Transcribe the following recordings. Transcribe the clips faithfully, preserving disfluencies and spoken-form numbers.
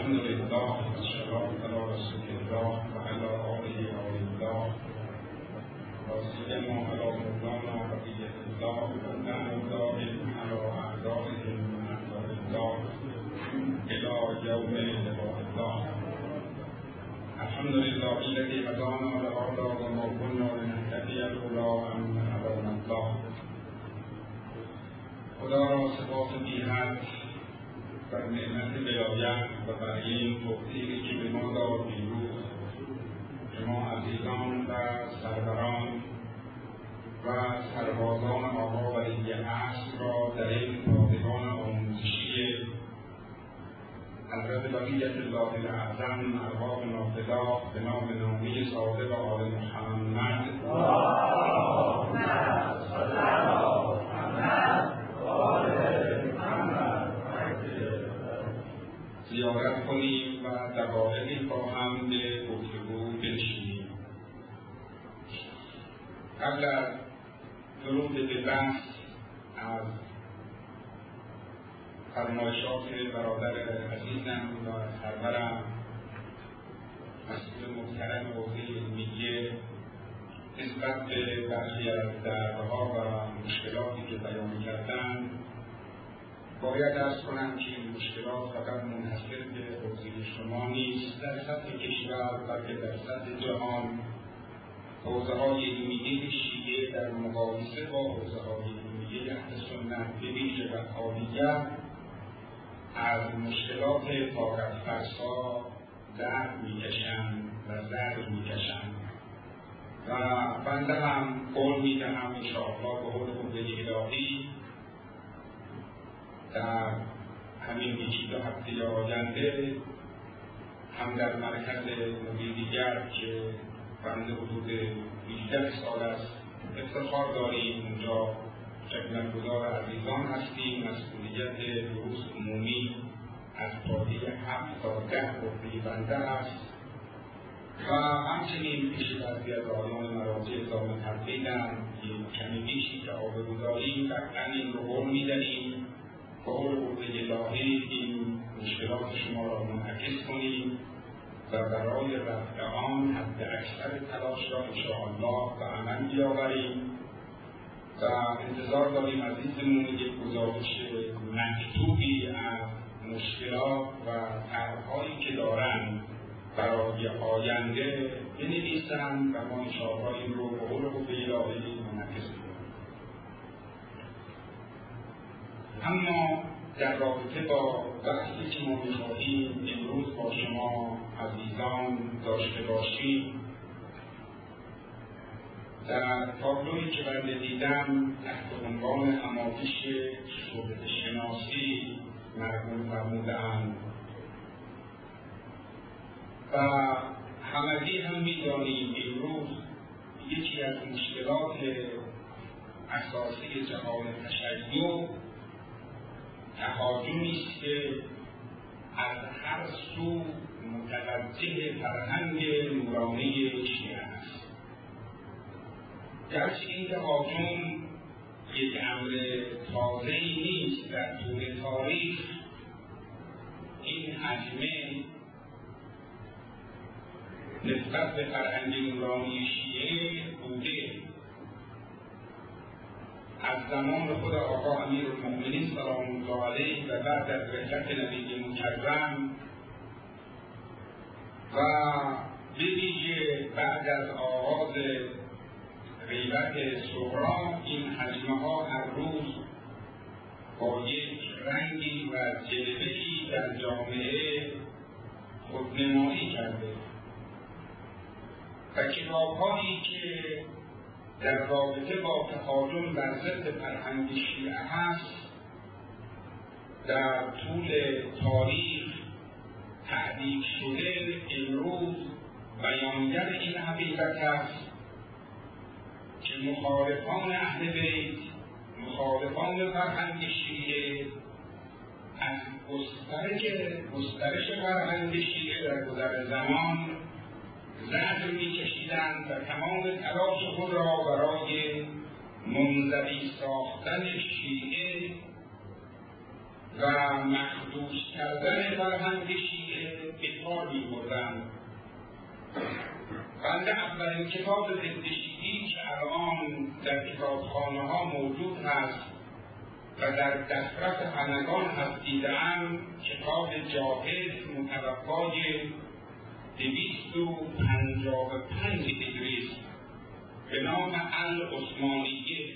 الحمد لله والصلاة على رسول الله وعلى آله الله وسلم على مولانا بقية الله ونعم الدائم على أعدائهم من أعداء الله إلى يوم لقاء الله. الحمد لله الذي هدانا لهذا وما كنا لنهتدي لولا أن هدانا الله. خدا را سپاس بی حد بر نعمت ولایت و بر این توفیقی که به ما داد امروز که ما عزیزان و سروران و سربازان آقا ولی عصر را در این پادگان آموزشی حضرت بقیت الله الاعظم ارواح نافذه به نام نامی صادق آل محمد زیارت کنیم و دقایقی با هم به گفتگو بنشینیم. قبل از ورود به بحث از فرمایشات برادر عزیزم و سرورم مسئول محترم حوزه علمیه نسبت به برخی از دردها و مشکلاتی که بیان کردند، باید عرض کنم که این مشکلات فقط منحصر به حوزه شما نیست، در سطح کشور بلکه در سطح جهان حوزه های علمیه شیعه در مقایسه با حوزه های علمیه اهل سنت به ویژه و عالیت از مشکلات طاقت فرسا درد میکشند و زرد میکشند و بنده هم قول میدهم انشاءالله به حول قوه الهی در همین یکی دو هفته آینده هم در مرکز نوعی دیگر که بنده حدود هجده سال است افتخار داریم اونجا خدمتگزار عزیزان هستیم. مسئولیت دروس عمومی از پایه هفت تا ده عهده بنده است و همچنین پیش بعضی از آیان مراجع زامن تبدیلم که کمی بیشی که آبرو داریم قطعا این رو قول میدهیم با قول قوه الهی این مشکلات شما را منعکس کنیم و برای رفع آن حد اکثر تلاش را انشاءالله به عمل بیاوریم و انتظار داریم عزیزمون یک گزارش مکتوبی از مشکلات و طرح‌هایی که دارند برای آینده بنویسند و ما انشاءالله این رو به قول قوه الهی منعکس کنیم. اما در رابطه با بحثی که ما می‌خواهیم امروز با شما عزیزان داشته باشیم، در تابلویی که بنده دیدم تحت عنوان همایش شهرت شناسی مرحوم فرموده‌اند و همگی هم می‌دانیم امروز یکی از مشکلات اساسی جهان تشیع تهاجمی است که از هر سو متوجه فرهنگ نورانی شیعه است. گرچه این تهاجم یک امر تازه‌ای نیست، در طول تاریخ این حجمه نسبت به فرهنگ نورانی شیعه بوده. از زمان خود آقا امیرالمؤمنین سلام الله علیه و بعد از رحلت نبی مکرم و به ویژه بعد از آغاز غیبت صغرا این حجمه ها هر روز با یک رنگی و جلوه‌ای در جامعه خودنمایی کرده و کتاب‌هایی که در رابطه با تهاجم بر ضد فرهنگ شیعه هست در طول تاریخ تألیف شده امروز بیانگر این حقیقت است که مخالفان اهل بیت، مخالفان فرهنگ شیعه از گسترش گسترش فرهنگ شیعه در گذر زمان زجر می‌کشیدند و تمام تلاش خود را برای منزوی ساختن شیعه و مخدوش کردن فرهنگ شیعه کار می‌بردند. بنده اولین کتاب ضد شیعی که الان در کتابخانه‌ها موجود هست و در دسترس همگان هست دیده‌ام، کتاب جاهز متوفای دویست و پنجاه و پنج هجری است به نام العثمانیه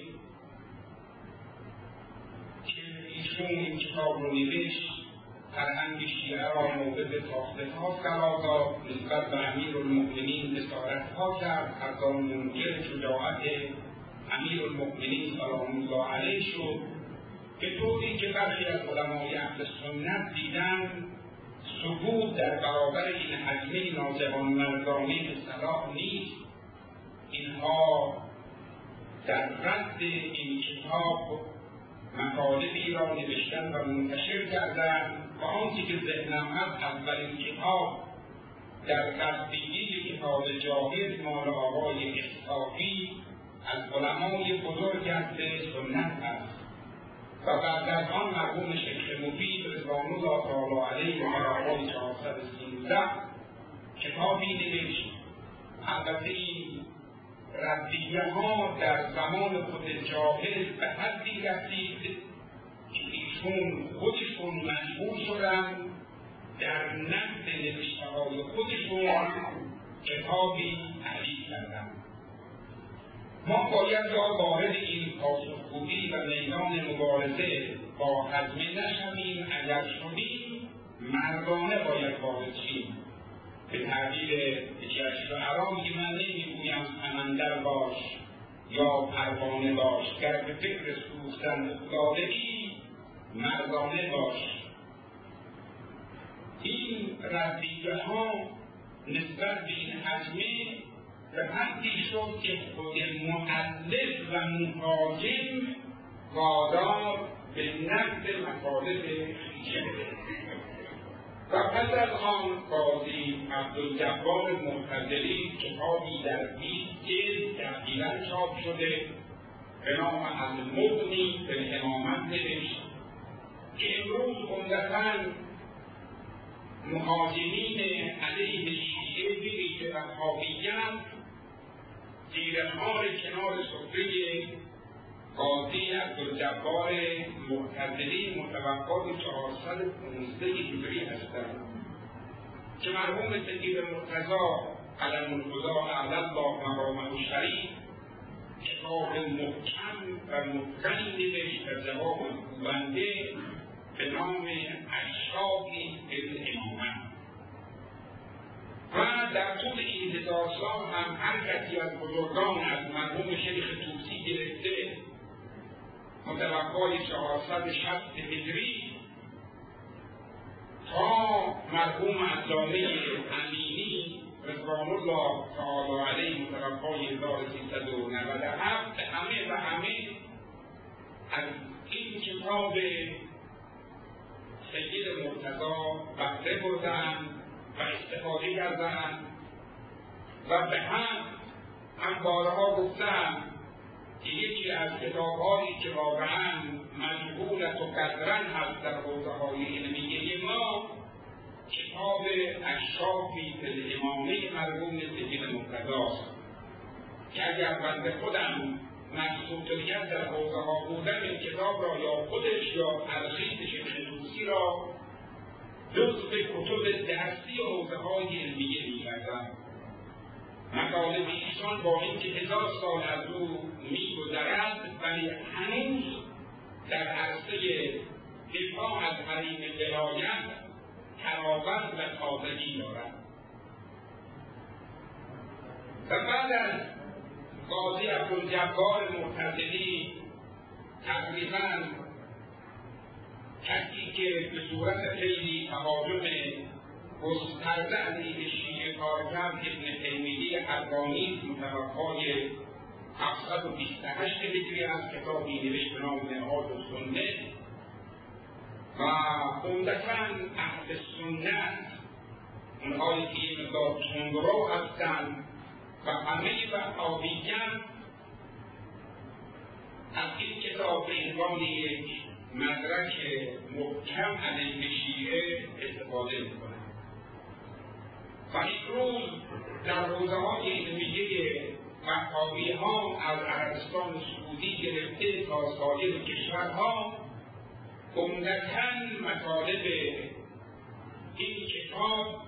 که ایشون این کتاب رو نوشت، فرهنگ شیعه را مورد تاخته‌ها قرار داد، نسبت به امیرالمؤمنین بصارت‌ها کرد، حتی منکر شجاعت امیرالمؤمنین سلام الله علیه شد، به طوری که برخی از علمای اهل سنت دیدن سکوت در برابر این حجمه ناجوانمردانه صلاح نیست. اینها در رد این کتاب مطالبی را نوشتن و منتشر کردند و آنچه که ذهنم هست اولین کتاب در قضیه کتاب جاهز مال آقای اسحاقی از علمای بزرگ اهل سنت است و بعد از آن مرحوم شیخ مفید رضوان الله تعالی علیه و مرحوم چهارصد و سیزده کتابی نوشت. البته این ردیه ها در زمان خود جاهز به حدی رسید که ایشون خودشون مجبور شدن در نقد نوشته های خودشون کتابی تألیف کردن. ما باید را وارد این پاسخگویی و میدان مبارزه با حجمه نشویم. اگر شدیم مردانه باید وارد شیم. به تعبیر یکی از شعرا میگه من نمیگویم سمندر باش یا پروانه باش، گر به فکر سوختن افتادگی مردانه باش. این ردیه ها نسبت به این حجمه به حدی شد که خود مؤلف و مهاجم وادار به نقد مطالب خویش و پس از آن قاضی عبدالجبار معتزلی کتابی در بیست جلد تحقیقاً چاپ شده به نام المغنی به امامت نوشت که امروز عمدتاً مهاجمین علیه شیعه بویژه وهابیت زیرخوار کنار سفره قاضی عبدالجبار معتزلی متوفای چهارصد و پانزده هجری هستند که مرحوم سید مرتضی علم الهدی اعلی الله مقامه الشریف کتاب محکم و متقنی نوشت در جواب گوینده به نام اشراقی الامامه و در طول این هزار سال هم هر کسی از بزرگان از مرحوم شیخ طوسی گرفته متوفای چهارصد و شصت هجری تا مرحوم علامه امینی رضوان الله تعالی علیه متوفای هزار و سیصد و نود و هفت همه و همه از این کتاب سید مرتضی بهره بردند و استفاده کردند و به هم هم بارها گفتند که یکی از کتاب‌هایی که واقعاً مجهولت و قدرن هست در حوزه‌های علمیه ما کتاب اشرافی فی الامامه مرحوم سید مرتضی است که اگر بنده خودم مشروطیت در حوزه‌ها بودم این کتاب را یا خودش یا تلخیص شیخ طوسی را جزو کتب درسی حوزه‌های علمیه می‌کردم. مطالب ایشان با اینکه هزار سال از او می‌گذرد ولی هنوز در عرصه دفاع از حریم ولایت تراوت و تازگی دارد. و بعد از قاضی عبدالجبار معتزلی تقریباً کسی که به صورت خیلی تهاجم گسترده علیه شیعه کار کرد ابن تیمیه حقانی متوفای هفتصد و بیست و هشت هجری از کتابی نوشت به نام منهاج السنه و عمدتاً اهل سنت اونهایی که این مقدار تندرو هستند و همه وهابیت از این کتاب به عنوان یک مدرک محکم علیه شیعه استفاده می‌کنند. و امروز در حوزه‌های علمیه مکتبی ها از عربستان سعودی گرفته تا سایر کشورها عمدتاً مطالب این کتاب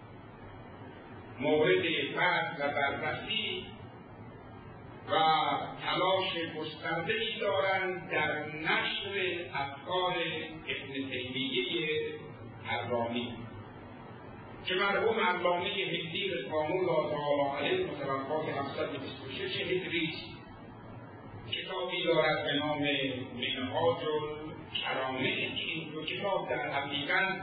مورد بحث و بررسی و تلاش گسترده‌ای دارند در نشر افکار ابن تیمیه حرامی که مرحوم علامه هندی رضوان الله تعالی علیه متوفی هفتصد و بیست و شش هجری کتابی دارد به نام منهاج الکرامه که این دو کتاب در حقیقت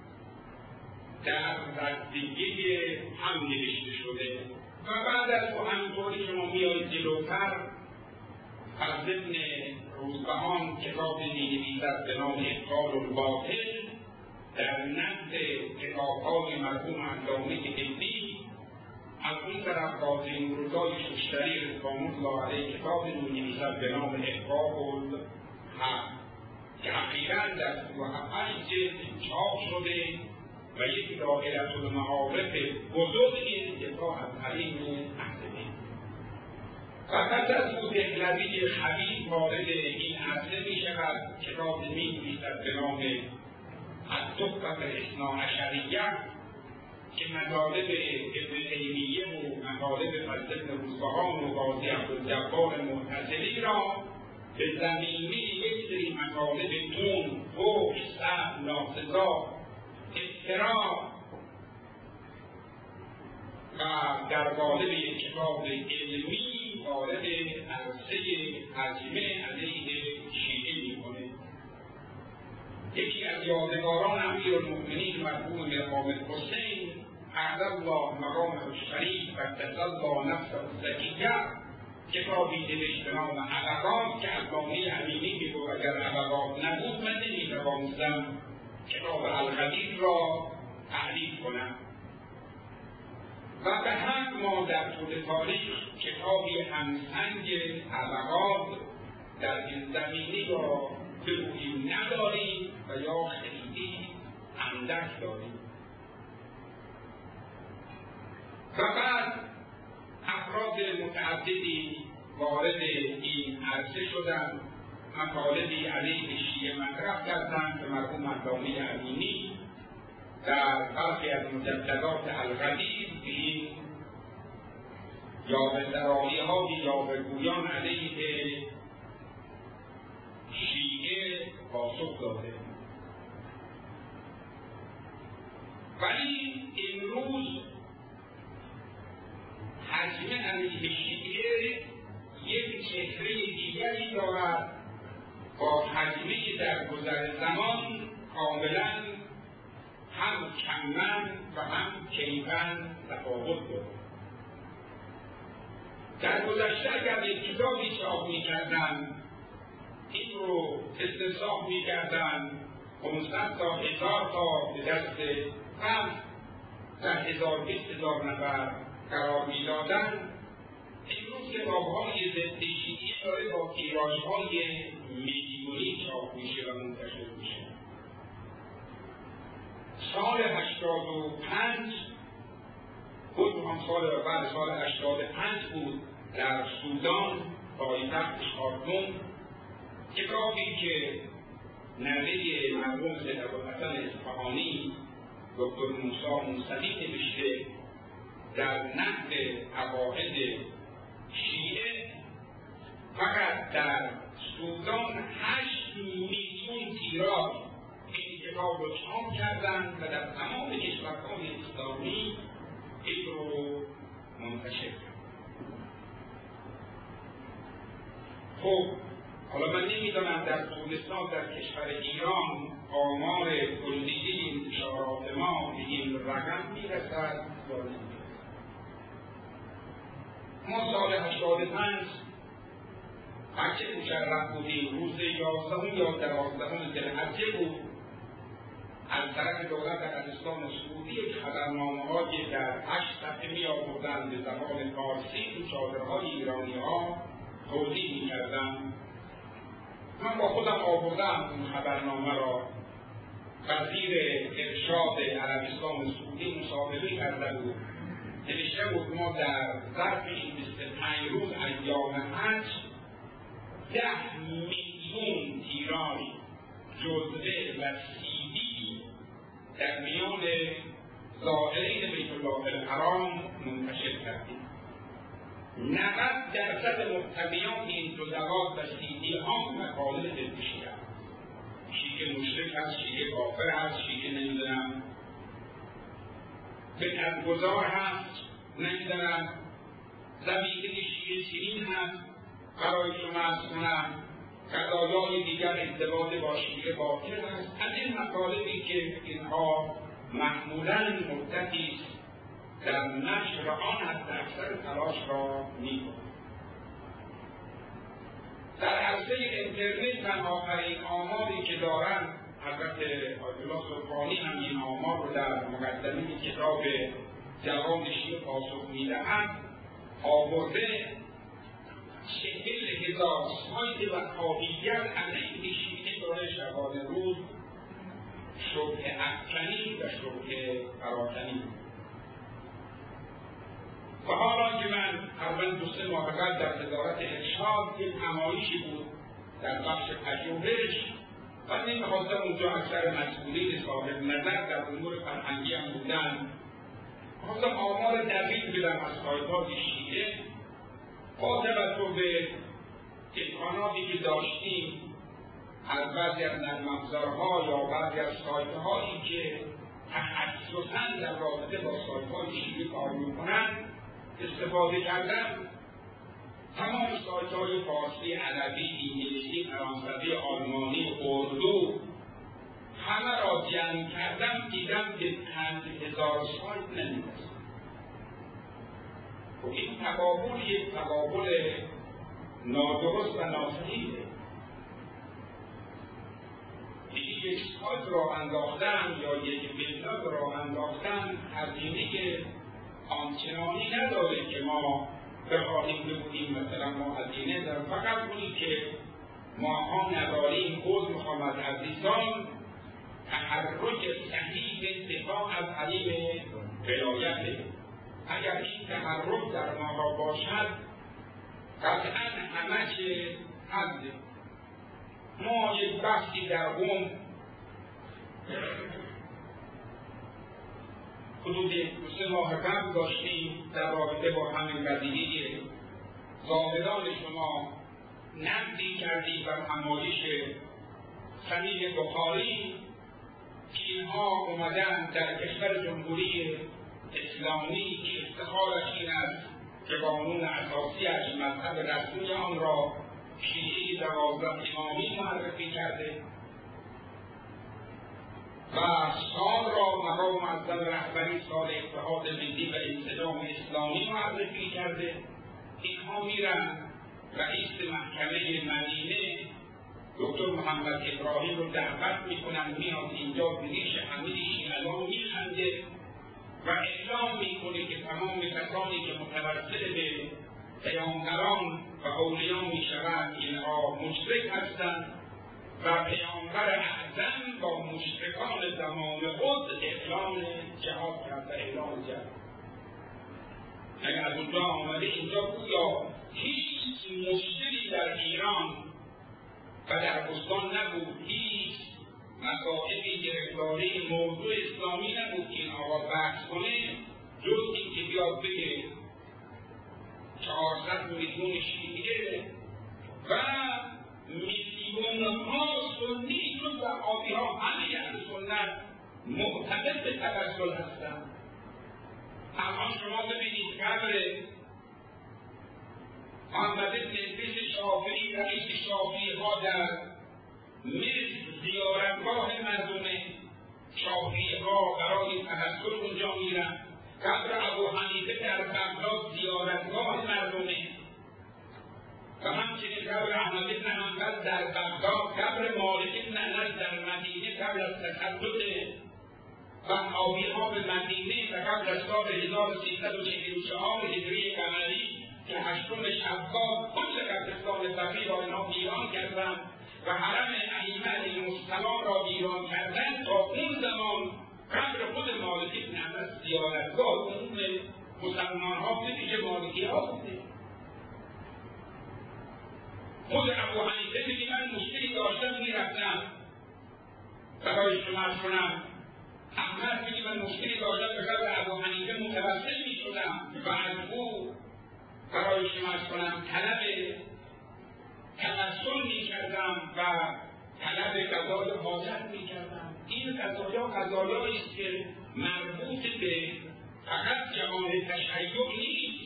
در ردیه هم نوشته شده و بعد از او همینطوری شما میایید جلوتر از ابن روزبهان کتاب می‌نویسد به نام ابطال الباطل در نزد کتاب‌های مرحوم علامه هندی. از اون طرف قاضی نورالله ششتری رضوان الله علیه کتاب می‌نویسد به نام احقاق الحق که حقیقاً در سی و هفت جلد چاپ شده و یک دایره المعارف بزرگی دفاع از حریم اهل بیت. و پس از او دهلوی خبیر وارد این عرصه می شود. کتاب می نویسد به نام التحفة الاثنا عشریه که مطالب ابن تیمیه و مطالب فضل بن روزبهان و قاضی عبدالجبار معتزلی را به زمینه یک سری مطالب تون، فحش، سب، ناسزا، افترا و در قالب یک کتاب علمی وارد عرصه ترجمه علیه شیعه میکنه. یکی از یادگاران امیرالمؤمنین مرحوم مقام الحسین اعلی الله مقامه الشریف و قدس الله نفسه الزکیه کتابی نوشت به نام عبقات که علامه امینی میگو اگر عبقات نبود من نمیتوانستم کتاب القدیر را تعریف کنم. و به حق ما در طول تاریخ کتابی همسنگ عبقات در این زمینی را به روی نداریم و یا خیلی اندک داریم. و بعد افراد متعددی وارد این عرصه شدند، مطالبی علیه شیعه مطرح کردند که مرحوم علامه امینی در برخی از مجلدات القدیر به این یاوه‌سرایی‌ها یاوه‌گویان علیه شیعه پاسخ داده. ولی امروز حجم علیه شیعه یک چهره دیگری دارد با حجمی در گذر زمان کاملا هم کمن و هم کیفن تفاوت دارد. در گذشته اگر یک کتابی چاپ می‌کردند این رو استصحاب می‌کردند پانصد تا هزار تا به دست هم در هزار بیست هزار نفر قرار می‌دادند. امروز کتاب‌های ضد شیعه داره با تیراژهای میلیونی چاپ میشه و منتشر میشه. سال هشتاد و پنج بود هم سال بعد سال هشتاد و پنج بود در سودان پایتخت خارتوم کتابی که نوه مرحوم سید ابوالحسن اصفهانی دکتر موسی موسوی نوشته در نقد عقاید شیعه فقط در سودان هشت میلیون تیراژ این کتاب رو چاپ کردند و در تمام کشورهای اسلامی این رو منتشر کردند. خب حالا من نمیدانم در طول سال در کشور ایران آمار کلیه انتشارات ما به این رقم میرسد یا نمیرسد. ما سال هشتاد و پنج هرچه مشرف بودیم روز یازدهم یا دوازدهم ذوالحجه بود از طرف دولت عربستان سعودی خبرنامه‌هایی در هشت صفحه می‌آوردند به زبان فارسی تو چادرهای ایرانی‌ها توضیح می‌کردند. من با خودم آوردم اون خبرنامه را وزیر ارشاد عربستان داستان سعودی مسابقه کرده بود، نوشته بود ما در ظرف این بیست و پنج روز ایام حج ده میلیون تیراژ جزوه و سیدی در میان زائرین بیت الله الحرام منتشر کردیم. نود درصد محتویات این جزوات و سیدی ها مطالب ضد شیعه است. شیعه مشرک هست، شیعه کافر هست، شیعه نمیدونم بدعت‌گذار هست، نمیدونم ذبیحه شیعه چنین هست. برای شما از کنم قضایای دیگر ارتباط با شیعه باطل است. از این مطالبی که اینها معمولاً مدتی است در نشر آن حد اکثر تلاش را می‌کنند. در عرصه اینترنت هم آخرین آماری که دارند، البته آیت الله سبحانی هم این آمار رو در مقدمه کتاب جواب شیعه پاسخ می‌دهند، آورده چهل هزار سایت وهابیت علیه شیعه داره شبانه روز شبهه افکنی و شبهه پراکنی. و حالا که من تقریباً دو سه ماه قبل در وزارت ارشاد یک نمایشی بود در بخش پژوهش و نمی‌خواستم اونجا اکثر مسئولین صاحب نظر در امور فرهنگی هم بودن، خواستم آمار دقیق بدم از سایت‌های شیعه با توجه به امکاناتی که داشتیم از بعضی از نرم‌افزارها یا بعضی از سایت‌هایی که تخصصاً در رابطه با سایت‌های شیعه کار می‌کنند استفاده کردم. تمام سایت‌های فارسی، عربی، انگلیسی، فرانسوی، آلمانی، اردو همه را جمع کردم، دیدم به پنج هزار سایت نمی‌رسد. و این تقابل یک تقابل نادرست و ناصحیحه. یک سایت را انداختن یا یک بلاگ را انداختن هزینه آنچنانی نداره که ما بخواهیم بگوییم مثلا ما هزینه داریم. فقط کنید که ماها نداریم. عذر میخوام از عزیزان، تحرک صحیح به دفاع از حریم ولایته. اگر این تحرک در ما باشد قطعا همه چه حده. ما یک بحثی در قم حدود دو سه ماه قبل داشتیم در رابطه با همین قضیه. زاهدان شما نقدی کردیم بر همایش صحیح بخاری که اینها اومدن در کشور جمهوری اسلامی که افتخارش این است که قانون اساسیش مذهب رسمی آن را شیعه دوازده امامی معرفی کرده و سال را مقام معظم رهبری سال اتحاد ملی و انسجام اسلامی معرفی کرده. اینها میرن رئیس محکمه مدینه دکتر محمد ابراهیم رو دعوت میکنن، میاد اینجا بریش همه شیعیان میخنده و اعلام میکنه که تمام کسانی که متوسل به پیامبران و اولیان میشوند اینها مشرک هستند و پیامبر اعظم با مشرکان زمان خود اعلام جهاد کرد و اعلام جهاد. اگر از اونجا آمده اینجا گویا هیچ مشکلی در ایران و در بستان نبود، هیچ مسائلی گرفتاری موضوع اسلامی نبود که این آقا بحث کنه جز این که بیاد بگه چهارصد میلیون شیعه و میلیون ها سنی جز در آبی ها همه اهل سنت معتقد به تبسل هستند. الان شما ببینید قبر محمد بن ادریس شافعی رئیس شافعی ها در مصر زیارتگاه مردمه، شافعی ها برای تحصل اونجا میرن. قبر ابو حنیفه در بغداد زیارتگاه مردمه و همچنین قبر احمد بن حنبل در بغداد، قبر مالک بن انس در مدینه قبل از تسلط وهابی ها به مدینه و قبل از سال هزار و سیصد و چهل و چهار هجری قمری که هشتم شوال کل قبرستان صفی را اینها ویران کردند و حرم ائمه علیهم السلام را ویران کردند. تا اون زمان قبر خود مالک مسلمان ها بودی که مالکی ها بوده. خود ابو حنیفه میگه من مشکلی داشتم میرفتم برای شما کنم. احمد میگه من مشکلی داشتم به ابو حنیفه متوسل میشدم و از او برای شما کنم طلب توسل میکردم و طلب قضای حاجت میکردم. این قضایا قضایایی است که مربوط به فقط جهان تشیع نیست،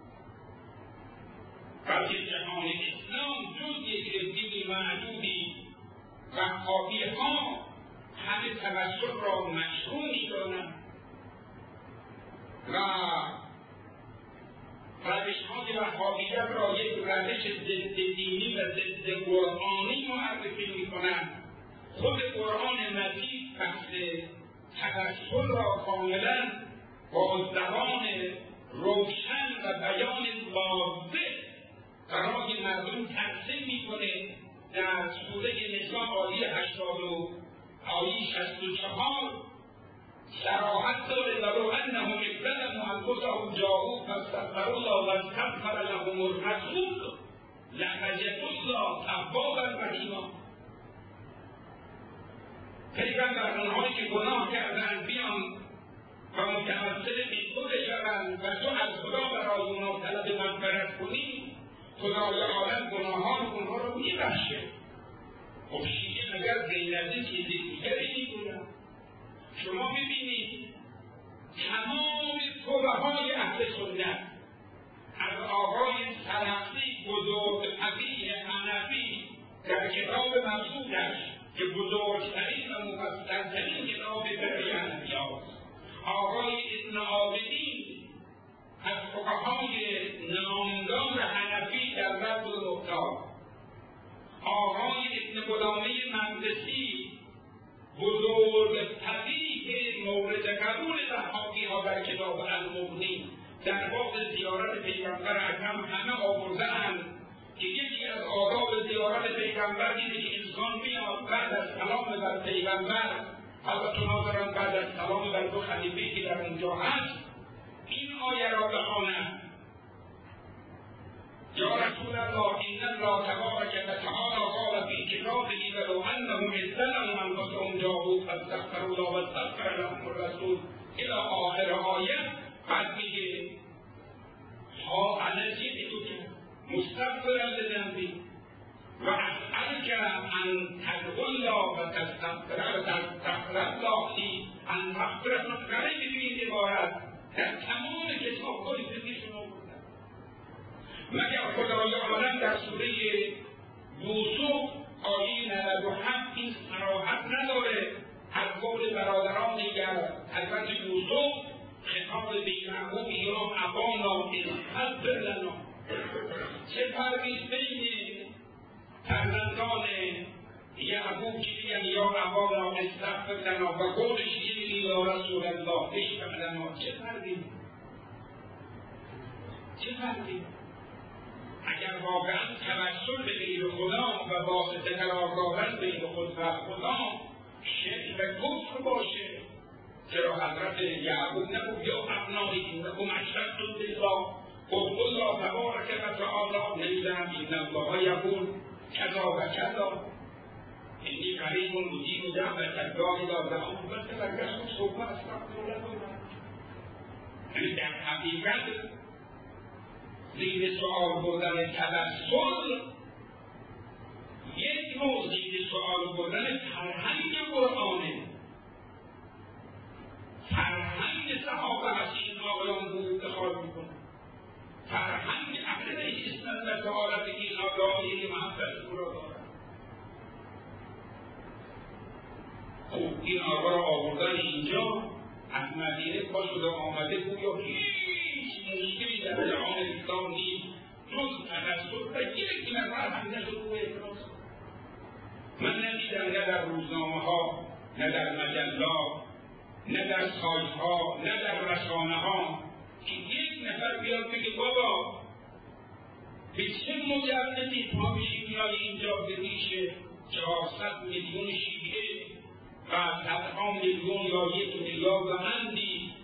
بلکه جهان اسلام جز یک دین معدودی وهابی ها همه توسل را مشروع می‌دانند و روش های وهابیت را یک روش ضد دینی و ضد قرآنی معرفی می‌کنند. خود قرآن مجید بحث توسل را کاملا با زبان روشن و بیان واضح برای مردم ترسیم میکنه. در سوره نساء آیه هشتاد و آیه شصت و چهار صراحت داره ولو انهم ظلموا انفسهم جاءوک فاستغفروا الله واستغفر لهم الرسول لوجدوا الله توابا رحیما. پیغمبر آنهایی که گناه کردند بیان و متوسل بی تو بشوند و تو از خدا برای اونا طلب مغفرت کنی، خدای عالم گناهان اونها رو میبخشه. خب شیعه مگر غیر از این چیزی دیگری میگوید؟ شما ببینید تمام فقهای اهل سنت از آقای سلفی بزرگ فقیه حنفی در کتاب مقصودش که بزرگترین و مفصلترین کتاب فقه حنفی هاست، آقای ابن عابدین از فقهای نامدار حنفی در رد و نقطه، آقای ابن قدامه مقدسی بزرگ فقیه مورد قبول وهابی ها در کتاب المغنی در باب زیارت پیغمبر اکرم همه آورده‌اند که یکی از آداب زیارت پیغمبر اینه که انسان بیاد بعد از سلام بر پیغمبر، البته ناظران بعد از سلام بر دو خلیفه‌ای که در اونجا هست، این آیه را بخواند: یا رسول الله ان الله تبارک و تعالی قال فی کتابه ولو انهم ظلموا انفسهم جاءوک فاستغفروا الله واستغفر لهم الرسول الی آخر آیه. بعد میگه ها انا جئتک مستغفرا لذنبی و اسألک ان تدعو الله و تستغفر الله ان تغفر له. غریب به این عبارت در تمام کتاب‌های فقهی شما بودن. مگر خدای عالم در سوره یوسف آیه نود و هفت این صراحت نداره از قول برادران دیگر حضرت یوسف خطاب به یعقوب یا ابانا استغفر لنا؟ چه فرقی بین فرزندان یعقوب که میگن یا ابانا استغفر لنا و قولش که یا رسول الله اشفع لنا؟ چه فرقی؟ چه فرقی؟ اگر واقعا توسل به غیر خدا و واسطه قرار دادن بین خود و خدا شرک و کفر باشه، چرا حضرت یعقوب نگفت یا ابنایی انکم اشرکتم بالله قل الله تبارک و تعالی نمیدونم این الله یقول کذا و کذا انی قریب مجیب دعوت گاهی دادم بس برگشت صحبت استغفر لکنم. یعنی در حقیقت زیر سؤال بردن توسل یک نوع زیر سؤال بردن فرهنگ قرآنه. فرهنگ صحابه هست این آقایان بود انتخاب میکنه، فرهنگ اهل اسلام و تعالی به این آقایان محبت او را دارد. خب این آقا را آوردن اینجا از مدینه پا شده آمده بود یا هیچ مشکلی در جهان اسلام نیست جز توسل و یک نفر هم نشد او اعتراض. من ندیدم نه در روزنامه ها نه در مجلات نه در سایت ها نه در رسانه ها که یک نفر بیاد بگه بابا به چه مجردی ما بشیم میاد اینجا به ریش چهارصد میلیون شیعه و صدها میلیون یا یک میلیارد و اندی مسلمان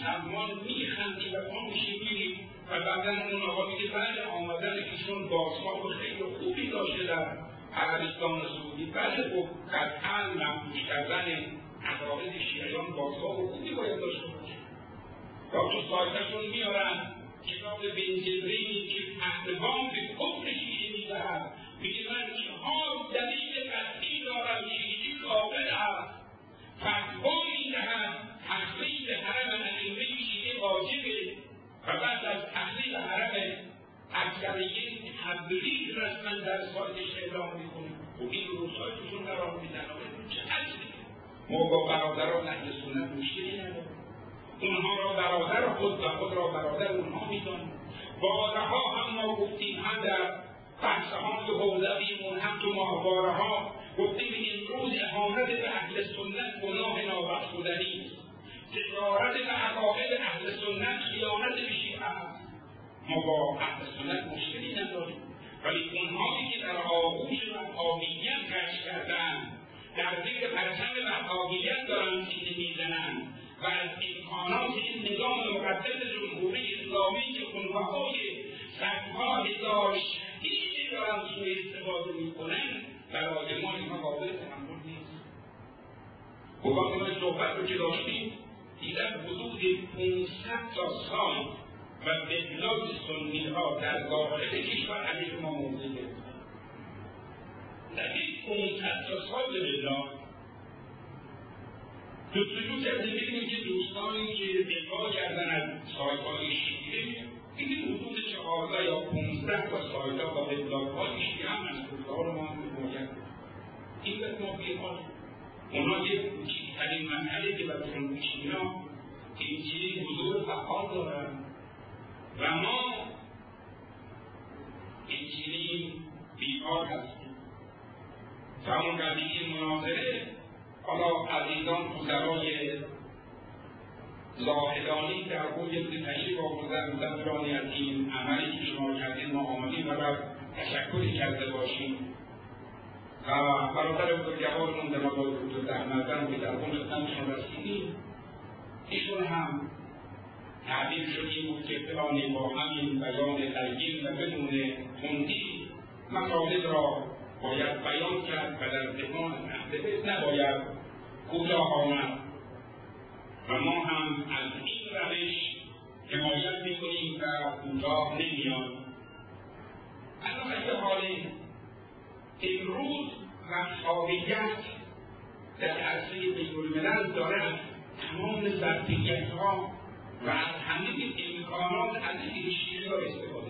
مسلمان میخندی و پا میشی میری و بعدا اون آقا میگه بله آمدن ایشون بازخواب خیلی خوبی داشته در عربستان سعودی، بله خب قطعا مفهوش کردن عقاید شیعیان بازخواب خوبی باید داشته باشه. یا تو سایتشون میارن کتاب بن جبرینی که پهلوان به کفر شیعه میدهد، میگه من چهار دلیل قطعی دارم شیعی کافر است، فتوا میدهد تخریب حرم ائمه شیعه واجبه و بعد از تخریب حرم اکثریت تبلیغ رسما در سایتش اعلام میکنه و این رو سایتشون قرار میدن. چه عجیبه. ما با برادران اهل سنت مشکلی نداریم، اونها را برادر خود و خود را برادر اونها میدانیم. بارها هم ما گفتیم، هم در بحث‌های حوزویمون هم تو ماهواره‌ها گفتیم امروز اهانت به اهل سنت گناه نابخشودنی است، تجارت به عقاید اهل سنت خیانت به شیعه است. ما با اهل سنت مشکلی نداریم، ولی اونهایی که در آغوش وهابیت کش کردن، در زیر پرچم وهابیت دارن سینه میزنن و از امکانات این نظام مقدس جمهوری اسلامی که خونه‌های صدها هزار شهید دارن سوء استفاده میکنن، برای ما اینها قابل تحمل نیست. وقتی ما صحبت رو که داشتیم دیدن حدود پانصد تا سال و ببلاگ سنی‌ها در داخل کشور علیه ما موضع گرفتن. در این پانصد تا سال ببلاگ جستجو کردیم ببینیم که دوستانی که دفاع کردن از سایت‌های شیعه، این حدود چهارده یا پانزده تا سایت‌ها با وبلاگ‌های شیعه هم از کفار ما حمایت. این وقت ما بی‌حال اونا یک کوچکترین مسئله که براشون پیش میاد اینجوری حضور فعال دارن و ما اینجوری بی‌حال هستیم. همون قضیه مناظره، حالا عزیزان فضلای زاهدانی در روی تشریف آوردن مدبرانی از این عملی که شما کردین ما آمدیم و را تشکری کرده باشیم و برادر بزرگوارمون در آقای دکتر احمدزن که در خدمتشون رسیدیم، ایشون هم تعبیر شد این بود که فلانی با همین بیان درگیر و بدون تندی مطالب را باید بیان کرد و در ذهن اهل بیت نباید کوتاه آمد و ما هم از این روش حمایت میکنیم و کوتاه نمیان. الان به حال امروز وهابیت در عرصه بین‌الملل دارد تمام ظرفیت‌ها و از همه امکانات علیه شیعه را استفاده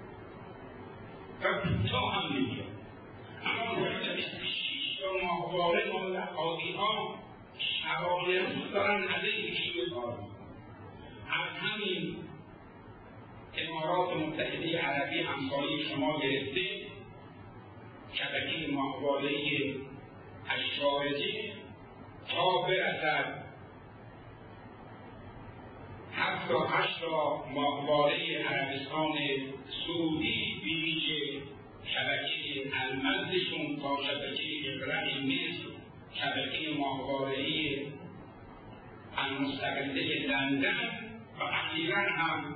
و کوتاه هم نمیان. اما در بیست و شش تا ماهواره ما وهابی‌ها شبانه روز دارن علیه شیعه کار میکنن. از همین امارات متحده عربی همسایه شما گرفته شبکه ماهواره‌ای الشارجه تا برسد هفت تا هشت تا ماهواره عربستان سعودی بیویژه شبکه المزدشون تا شبکه ابره مصر، شبکه ماهواره‌ای المستقله لندن و اخیراً هم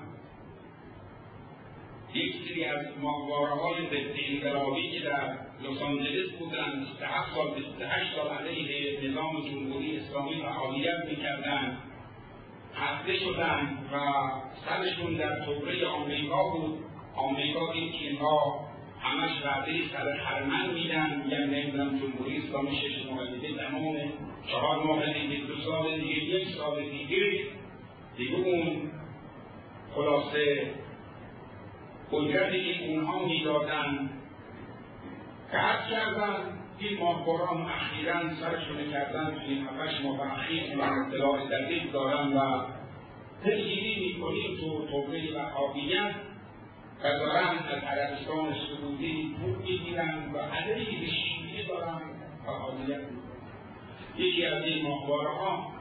یک سری از ماهواره‌های ضد انقلابی که در لس آنجلس بودند، بیست و هفت سال بیست و هشت سال علیه نظام جمهوری اسلامی فعالیت می‌کردند، خسته شدند و سرشون در طبره آمریکا بود. آمریکا دید که اینها همش وعده سر خرمن میدن، میگن نمیدونم جمهوری اسلامی شش ماه دیگه تمامه، چهار ماه دیگه، دو سال دیگه، یک سال دیگه دیگه اون خلاصه قدرتی که اونها میدادن قطع کردن. این ماهواران اخیراً سرشونه کردن توی این هفتش ماه اخیر که من اطلاع دقیق دارن و پیگیری میکنیم تو طبره وهابیت و دارن از عربستان سعودی پول میگیرن و علیه شیعه دارن فعالیت میکنن. یکی از این ماهواره‌ها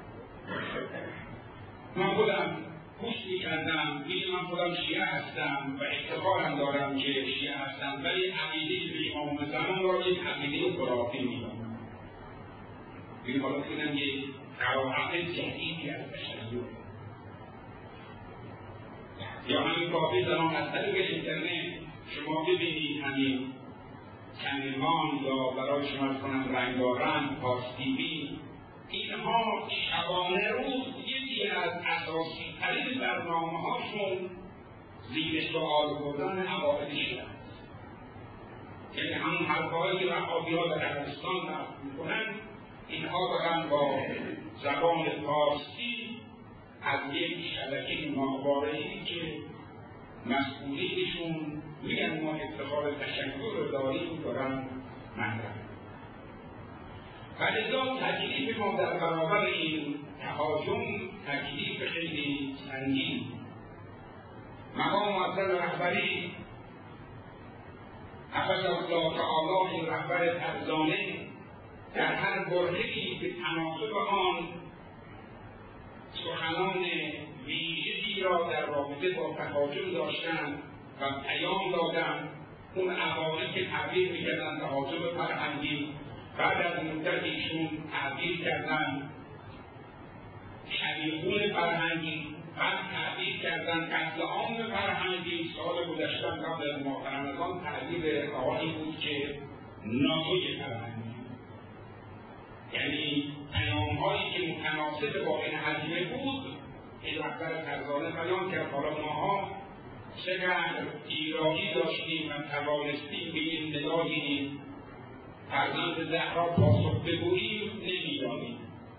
من خودم گوش میکردم، میگه من خودم شیعه هستم و افتخارم دارم که شیعه هستم، ولی عقیده به امام زمان را یک عقیده خرافی میدانم. این حالا کنم یک قرائت جدیدی از تشیع. حافظ الان از طریق اینترنت شما ببینید همین چنلمان یا برای شما کنم رنگارنگ، پارس تیوی، اینها شبانه روز یکی از اساسی ترین برنامه هاشون زیر سوال بردن عقاید شیعه است. یعنی همون حرفهایی که وهابی ها در عربستان نقل میکنن، اینها دارن با زبان فارسی از یک شبکه ماهواره‌ای که مسئولینشون میگن ما افتخار تشکر رو داریم دارن مطرح. و لذا تکلیف ما در برابر این تهاجم تکلیف خیلی سنگین. مقام معظم رهبری حفظ الله تعالی این رهبر فرزانه در هر برهه‌ای به تناسب آن سخنان ویژه‌ای را در رابطه با تهاجم داشتند و پیام دادند. اون عواملی که تعبیر می‌کردن تهاجم فرهنگی، بعد از مدت ایشون تعبیر کردن شبیخون فرهنگی، بعد تعبیر کردن قتل عام فرهنگی. سال گذشته قبل از ماه رمضان تعبیر آقایی بود که ناتوی فرهنگی، یعنی پیام‌هایی که متناسب با این حجمه بود این رهبر فرزانه بیان کرد. حالا ماها چقدر ایرادی داشتیم و توانستیم به این ندای فرزند زهرا پاسخ بگوییم نمی‌دانیم.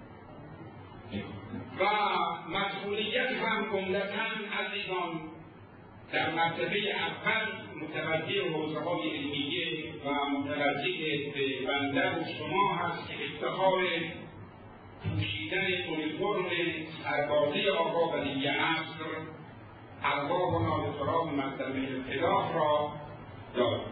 و مسئولیت هم عمدتاً عزیزان در مرتبه اول متوجه حوزه‌های علمیه و متوجه به بنده و شما هست که افتخار پوشیدن اونیفرم سربازی آقا ولی عصر ارواحنا به تراب مقدمه الخلاف را دارد.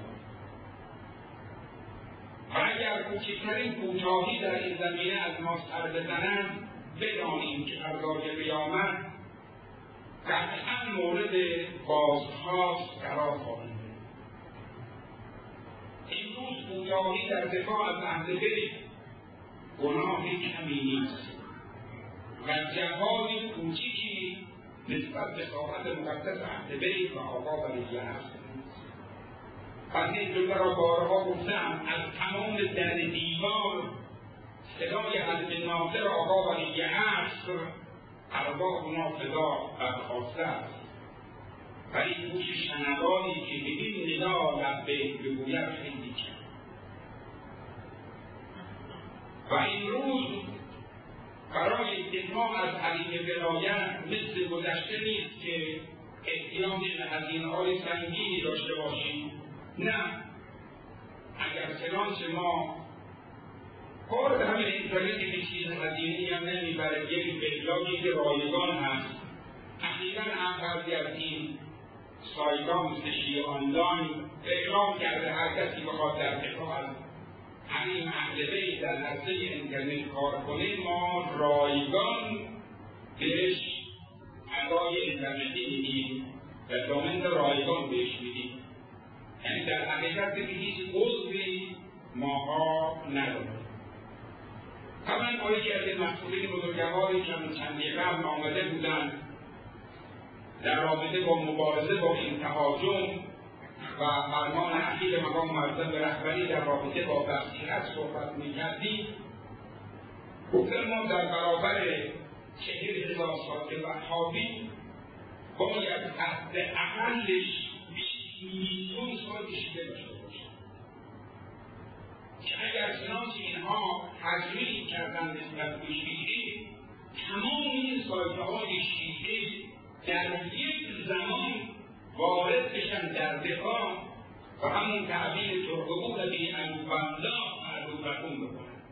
و اگر کوچکترین کوتاهی در این زمینه از ما سر بزنند، بدانیم که فردای قیامت قطعا مورد بازخواست قرار خواهیم گرفت. امروز کوتاهی در دفاع از اهل بیت گناه کمی نیست و جوابی کوچیکی نسبت به ساعت مقدس اهل بیت و آقا ولی عصر. پس این جمله را بارها گفتم، از تمام در دیوار صدای حضرت ناصر آقا ولی عصر ارواحنا فدا برخاسته است. ولی گوش شنوایی که به این ندا لبیک بگوید خیلی کرد. و این روز برای دفاع از حریم ولایت مثل گذشته نیست که احتیاج به هزینه‌های سنگینی داشته باشیم. نه، اگر چنانچه ما کار همین اینترنتی به چیز هزینه‌ای هم نمیبره، یک بلاگی که رایگان هست. اخیراً هم بعضی از این سایت‌ها مثل شیعه آنلاین اعلام کرده هر کسی بخواد در دفاع از حریم اهل بیت در عرصه اینترنت کار کنه، ما رایگان بهش ادای اینترنتی میدیم و دامن رایگان بهش میدیم. یعنی در حقیقت که هیچ عضوی ماها نداریم. طبعا با یکی از مسئولین بزرگواری که چندی قبل آمده بودند در رابطه با مبارزه با این تهاجم و فرمان اخیر مقام معظم رهبری در رابطه با بصیرت صحبت می‌کردیم، گفتن ما در برابر چهل هزار سال وهابی باید حد اقلش بیست میلیون سال کشیده داشته باشیم که اگر چنانچه اینها تجمیل کردن نسبت به شیعه، تمام این سایت‌های شیعه در یک زمان وارد بشن در دفاع و همون تعبیر ترکبون بی انوبلا معروفتون بکنن.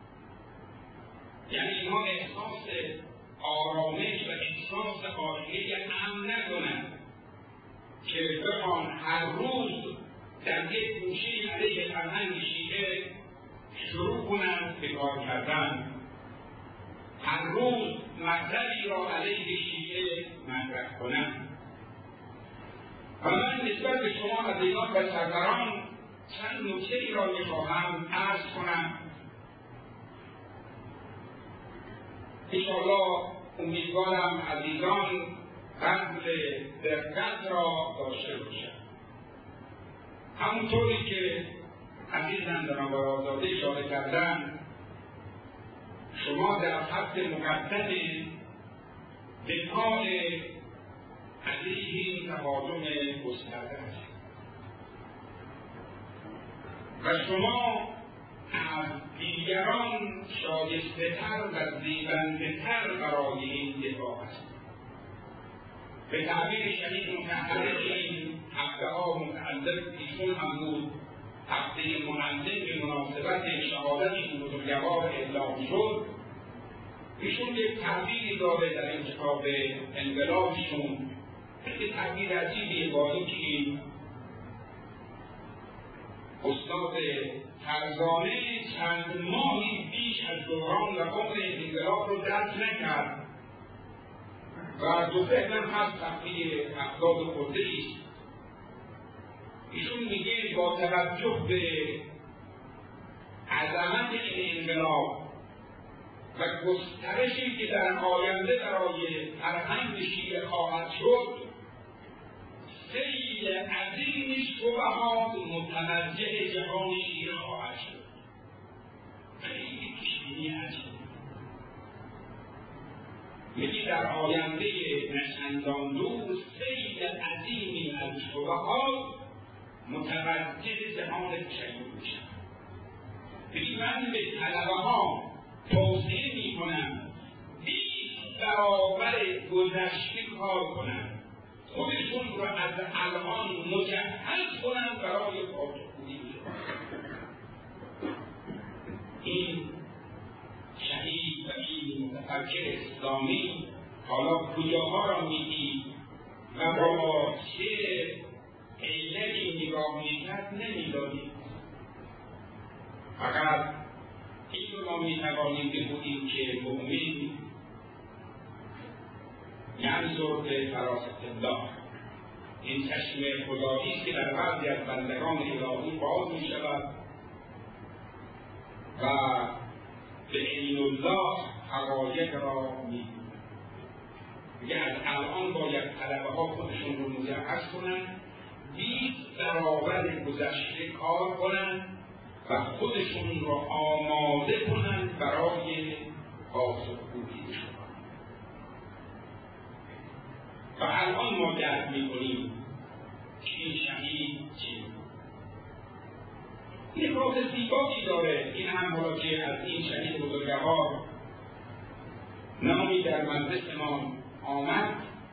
یعنی اینها احساس آرامش و احساس آشیه امن نکنن که بخوان هر روز در یک گوشه علیه فرهنگ شیعه شروع کنند به کار کردن، هر روز مطلبی را علیه شیعه مطرح کنند. و من نسبت به شما عزیزان و سروران چند نکته ای را می‌خواهم عرض کنم. انشاءالله امیدوارم عزیزان فضل دقت را داشته باشد. همونطوری که عزیزان جناب آزاده اشاره کردن، شما در خط مقدم دفاع علیه این تهاجم گسترده هستید و شما از دیگران شایسته‌تر و زیبنده‌تر برای این دفاع هستید. به تعبیر شدید متحرک این هفته ها متعلق ایشون هم بود، هفته معلم به مناسبت شهادت این بزرگوار اعلام شد. ایشون یک تعبیری داره در این کتاب انقلابشون، خیلی تعبیر عجیبیه، با اینکه استاد فرزانه چند ماهی بیش از دوران و عمر انقلاب رو درک نکرد و دو فعلا هست تفریح افراد خورده ایست. ایشون میگه با توجه به عظمت این انقلاب و گسترشی که در آینده برای فرهنگ شیعه خواهد شد، سیل عظیمی شبهات متوجه جهان شیعه خواهد شد. خیلی پیشبینی عجیب. میگه در آینده نچندان دور سیل عظیمی از شبهات متوجه جهان شیعه میشن. میگه من به طلبه ها توصیه میکنم بیست برابر گذشته کار کنم، خودشون رو از الان مجهز کنن برای پاسخگویی. این شهید و این متفکر اسلامی حالا کجاها را میدید و با چه علتی نگاه میکرد نمیدانید. فقط این رو ما میتوانیم بگوییم که مؤمن ینظر به فراست الله، این چشم خدایی که در بعضی از بندگان الهی باز می شود و به عین الله حقایق را می بیند. میگه از الان باید طلبه ها خودشون رو مجهز کنند، بیست برابر گذشته کار کنند و خودشون رو آماده کنند برای پاسخگویی شما. و الان ما درک می‌کنیم که این شهید چیه. این راز زیبایی داره. این هم حالا که از این شهید بزرگوار نامی در مجلس ما آمد،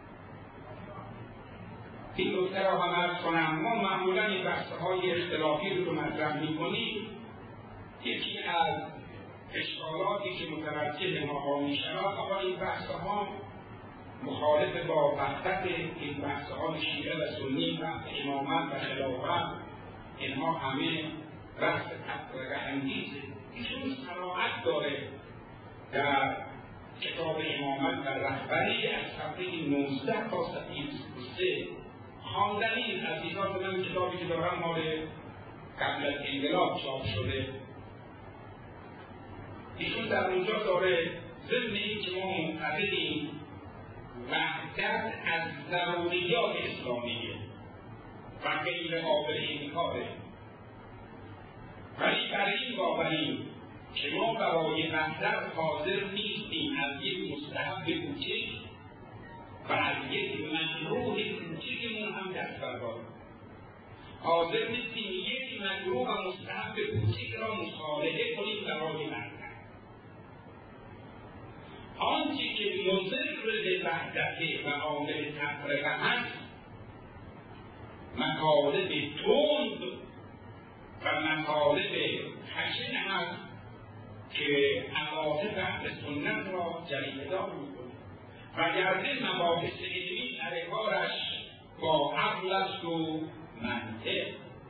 این نکته را هم عرض کنم. ما معمولا این بحث‌های اختلافی رو مطرح می‌کنیم. یکی از اشکالاتی که متوجه ما می‌شود، اما این بحث‌ها مخالف با وحدت این بحث‌های شیعه و سنی، بحث امامت و خلافت، اینها همه بحث تفرقه انگیزه. ایشون صراحت داره در کتاب امامت و رهبری از صفحه نوزده تا صفحه بیست و سه خواندنی عزیزان من کتابی که دارم مال قبل از انقلاب چاپ شده. ایشون در اونجا داره ضمن این که ما معتقدیم وحدت از ضروریات اسلامیه و غیر قابل انکاره، ولی برای این باوریم که ما برای وحدت حاضر نیستیم از یک مستحب کوچک و از یک مکروه کوچکمون هم دست برداریم. حاضر نیستیم یک مکروه و مستحب کوچک را مصالحه کنیم برای وحدت. آنچه که مضر به وحدت و عامل تفرقه هست، مطالب تند و مطالب خشن هست که عواطف اهل سنت را جریده‌دار می‌کنه و گرچه مباحث علمی سر کارش با عقل است و منطق.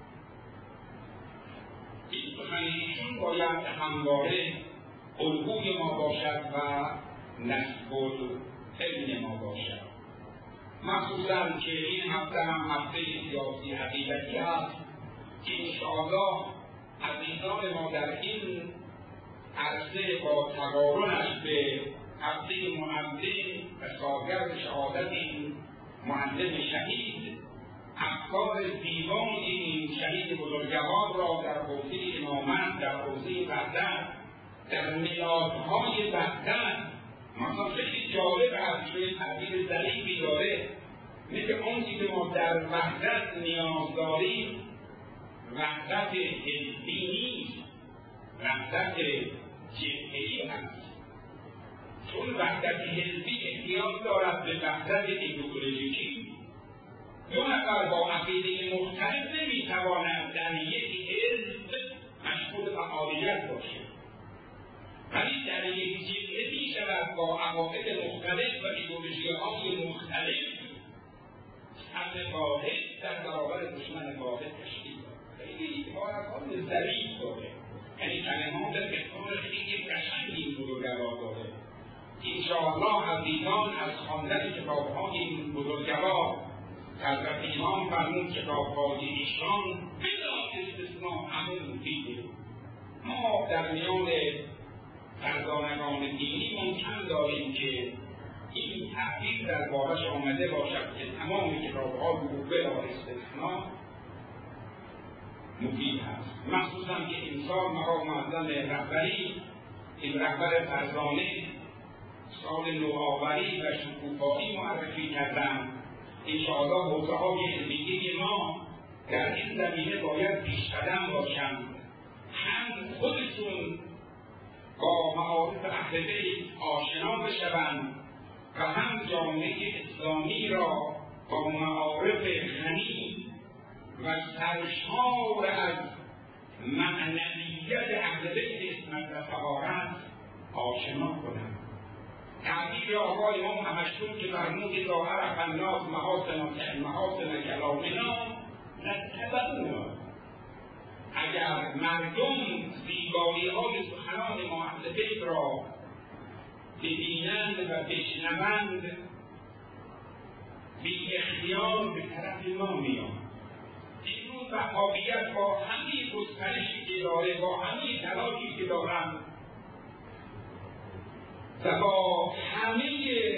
این سخنیشون باید همواره الگوی ما باشد و نسب علم ما باشد، مخصوصا که این هفته هم هفته سیاسی عقیدتی است که انشاءالله عزیزان ما در این عرصه با تقارنش به هفته معلم و سالگرد شهادت این معلم شهید افکار زیبای این شهید بزرگوار را در حوزه امامت، در حوزه وحدت، در میلادهای وحدت مثلا خیلی جالب هست، شوی تعبیر ظریفی داره، مثل اون که ما در وحدت نیاز داریم وحدت حزبی نیست، وحدت جبهه‌ای هست. چون وحدت حزبی احتیاج دارد به وحدت ایدئولوژیکی. دو نفر با عقیده مختلف نمیتوانند در یک حزب مشغول فعالیت باشند، ولی در یک جبهه میشود با عقاید مختلف و ایدئولوژی‌های مختلف صف واحد در برابر دشمن واحد تشکیل داد. خیلی عبارت‌های ظریف داره، یعنی کلمات بسیار خیلی قشنگی این بزرگوار داره. انشاءالله عزیزان از خواندن کتاب‌های این بزرگوار حضرت امام فرمود کتاب‌های ایشان بلا استثناء همه مفیده. ما در میان فرزانگان دینی ممکن داریم که این تعبیر در بارش آمده باشد که تمام کتاب‌ها بلا استثناء مفید هست، مخصوصا که انسان مقام معظم رهبری، این رهبر فرزانه سال نوآوری و شکوفایی معرفی کردن. انشاءالله حوزه‌های علمیه ما در این زمینه باید پیشقدم باشند، هم خودشون با معارف اهل بیت آشنا بشوند و هم جامعه اسلامی را با معارف غنی و سرشار از معنویت اهل بیت اسمت و طهارت آشنا کنند. تعبیر آقای امام همشون که فرمود اذا عرف الناس محاسن محاسن کلامنا لاتبعونا، اگر مردم زیبایی‌های سخنان ما اهل بیت را ببینند و بشنوند بی اختیار به طرف ما میآیند. امروز وهابیت با همه گسترشی که داره، با همه تلاشی که دارند و با همه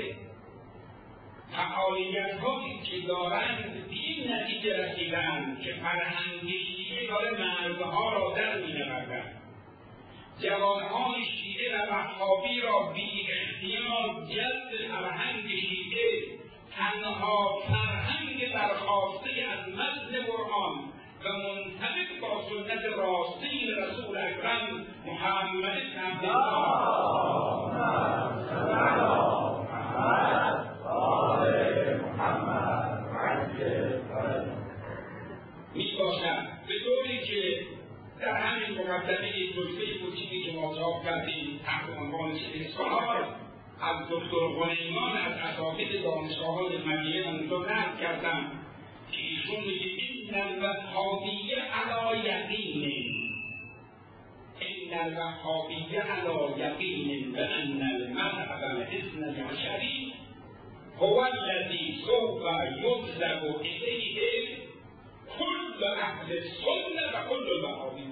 فعالیت‌هایی که دارند به این نتیجه رسیدند که فرهنگ شیعه داره مردها را در می‌نوردند. جوانان شیعه و وهابی را بی اختیار جذب فرهنگ شیعه، تنها فرهنگ برخاسته از متن قرآن و منطبق با سنت راستین رسول اکرم محمد بن عبدالله می باشد، به طوری که در همین مقدمه جلسه کوچیکی که ما چاپ کردیم تحت عنوان اصفهان از دکتر غنیمان از اساتید دانشگاه‌های مدینه اونجا نقل کردم که ایشون میگه ان الوهابیه علی یقین ان الوهابیه علی یقین بان المذهب الاثنی عشری هو الذی سوف یجلب الیه کل اهل السنه و کل الوهابیین.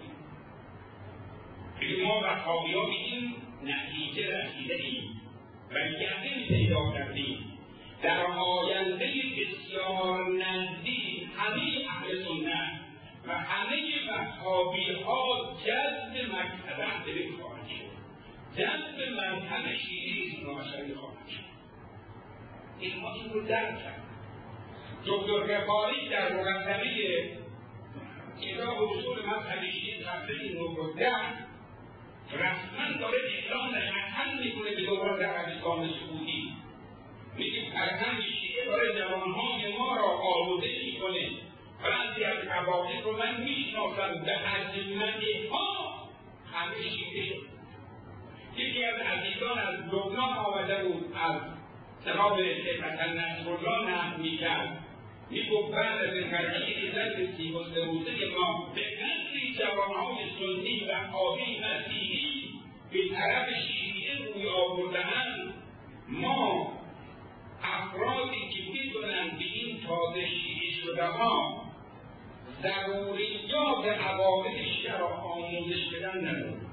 ما وهابی‌ها به این نتیجه رسیده‌ایم و یقین پیدا کردیم در آینده بسیار نزدیک همه اهل سنت و همه وهابی‌ها جذب مکتب اهل بیت خواهند شد، جذب مذهب شیعه اثنا عشری خواهند شد. اینها این رو درک کرد. دکتر غفاری در مقدمه کتاب اصول مذهب شیعه صفحه نود رسما داره اعلان خطر میکنه به دولت عربستان سعودی. میگه فرهنگ شیعه داره جوانهای ما را آلوده میکنه. بعضی از قواعد رو من میشناسم به عظمتها همه شیعه. یکی از عزیزان از لبنان آمده بود، از جناب شیخ حسن نصرالله نقل میکرد، میگفت بعد از انقضای عزت سی و سه روزه ما به قدری جوانهای سنی و وهابی مسیحی به طرف شیعه روی آورده‌اند، ما افرادی که میدونند به این تازه شیعه شده ها ضروریات عقاید شیعه را آموزش بدن نداریم.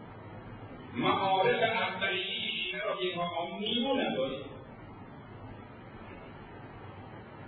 معارف اولیه شیعه را که ما میمون نداریم.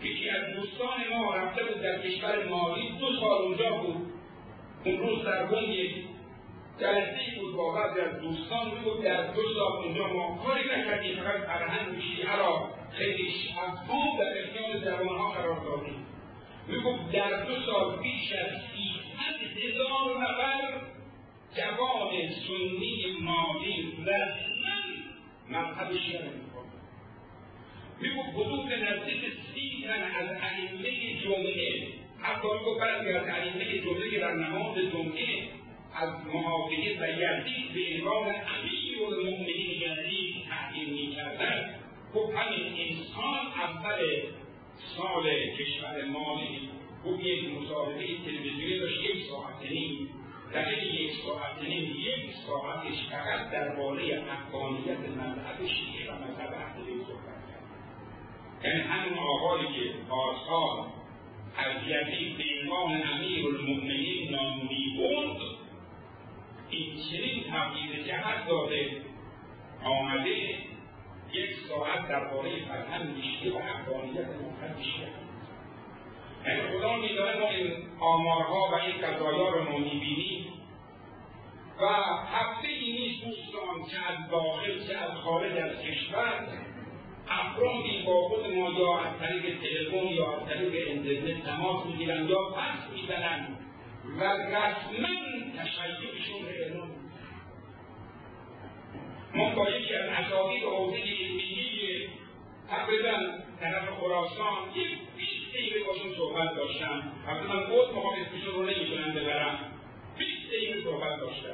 یکی از دوستان ما رفته بود در کشور مالی، دو سال اونجا بود. اون روز در اون یک جلسه‌ای بود با بعضی از دوستان، میگفت در دو سال اونجا ما کاری نکردیم، فقط فرهنگ شیعه را خیلی شفاف در اختیار جوانها قرار دادیم. میگفت در دو سال بیش از سیصد هزار نفر جوان سنی مالی رسما مذهب شیعه را می‌خواند. میگفت حدود نزدیک سی تن از ائمه جمعه، حتی میگفت بعضی از ائمه جمعه در نماز جمعه از معاویه و یزید به عنوان امیرالمؤمنین یزید تعیین می‌کردند. گفت همین انسان اول سال کشور مالی گفت یک مصاحبه تلویزیونی داشت یک ساعت نیم، در این یک ساعت نیم یک ساعتش فقط درباره حقانیت مذهب شیعه و مذهب اهل بیت صحبت کرد. یعنی همون آقایی که پارسال از یزید به عنوان امیرالمؤمنین نام می‌برد، این چنین تغییر جهت داده آمده یک ساعت درباره فرهنگ شیعه و حقانیت مذهب شیعه. یعنی خدا می‌داند ما این آمارها و این قضایا رو ما می‌بینیم و هفته‌ای نیست دوستان که از داخل چه از خارج از کشور افرادی با خود ما یا از طریق تلفن یا از طریق اینترنت تماس می‌گیرند یا پس می‌زنند و رسما تشیعشون رو اعلام می‌کنند. ما با یکی از اساتید حوزه علمیه تقریبا طرف خراسان یک بیست دقیقه باشون صحبت داشتم. البته من بود مقام اسمشون رو نمیتونم ببرم. بیست دقیقه صحبت داشتم.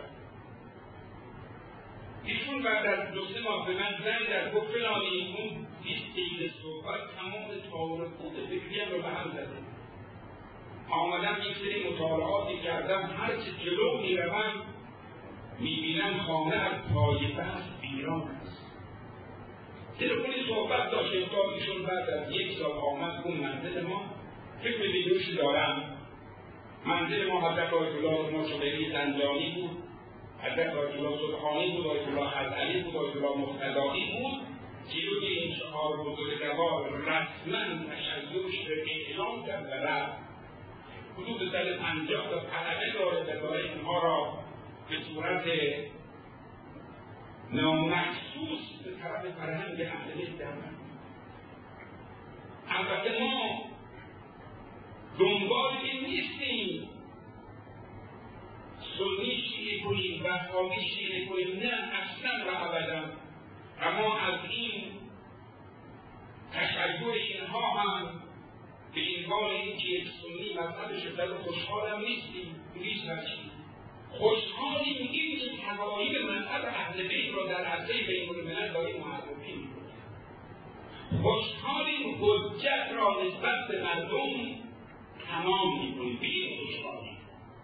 ایشون بعد از دو سه ماه به من زنگ زد، گفت فلانی اون بیست دقیقه صحبت تمام تعارف بوده فکریم رو به هم زده. آمدم یک سری مطالعاتی کردم، هر چه جلو میروم میبینم خانه از پای بست ویران است. تلفنی صحبت داشتیم تا ایشون بعد از یک سال آمد اون منزل ما، فکر ویدیوش دارم. منزل ما حضرت آیت الله ماشوقی زنجانی بود، حضرت آیت الله سبحانی بود، آیت الله خزعلی بود، آیت الله مقتدایی بود. جلوی این چهار بزرگوار رسما تشیعش رو اعلام کرد و رفت. حدود سال پنجاه تا طلبه داره برای اینها را به صورت نامحسوس به طرف فرهنگ اهل بیت دارند. البته ما دنبال این نیستیم سنی شیعه کنیم و وهابی شیعه کنیم، نه اصلا و ابدا. اما از این تشیع اینها هم به عنوان اینکه یک سنی مذهب شده خوشحال هم نیستیم. نیست هرچی خوشحالیم این که تقالید مذهب اهل بیت را در عرصه بین‌الملل داریم معرفی می‌کنیم. خوشحالیم حجت را نسبت به مردم تمام می‌کنیم. به این خوشحالیم.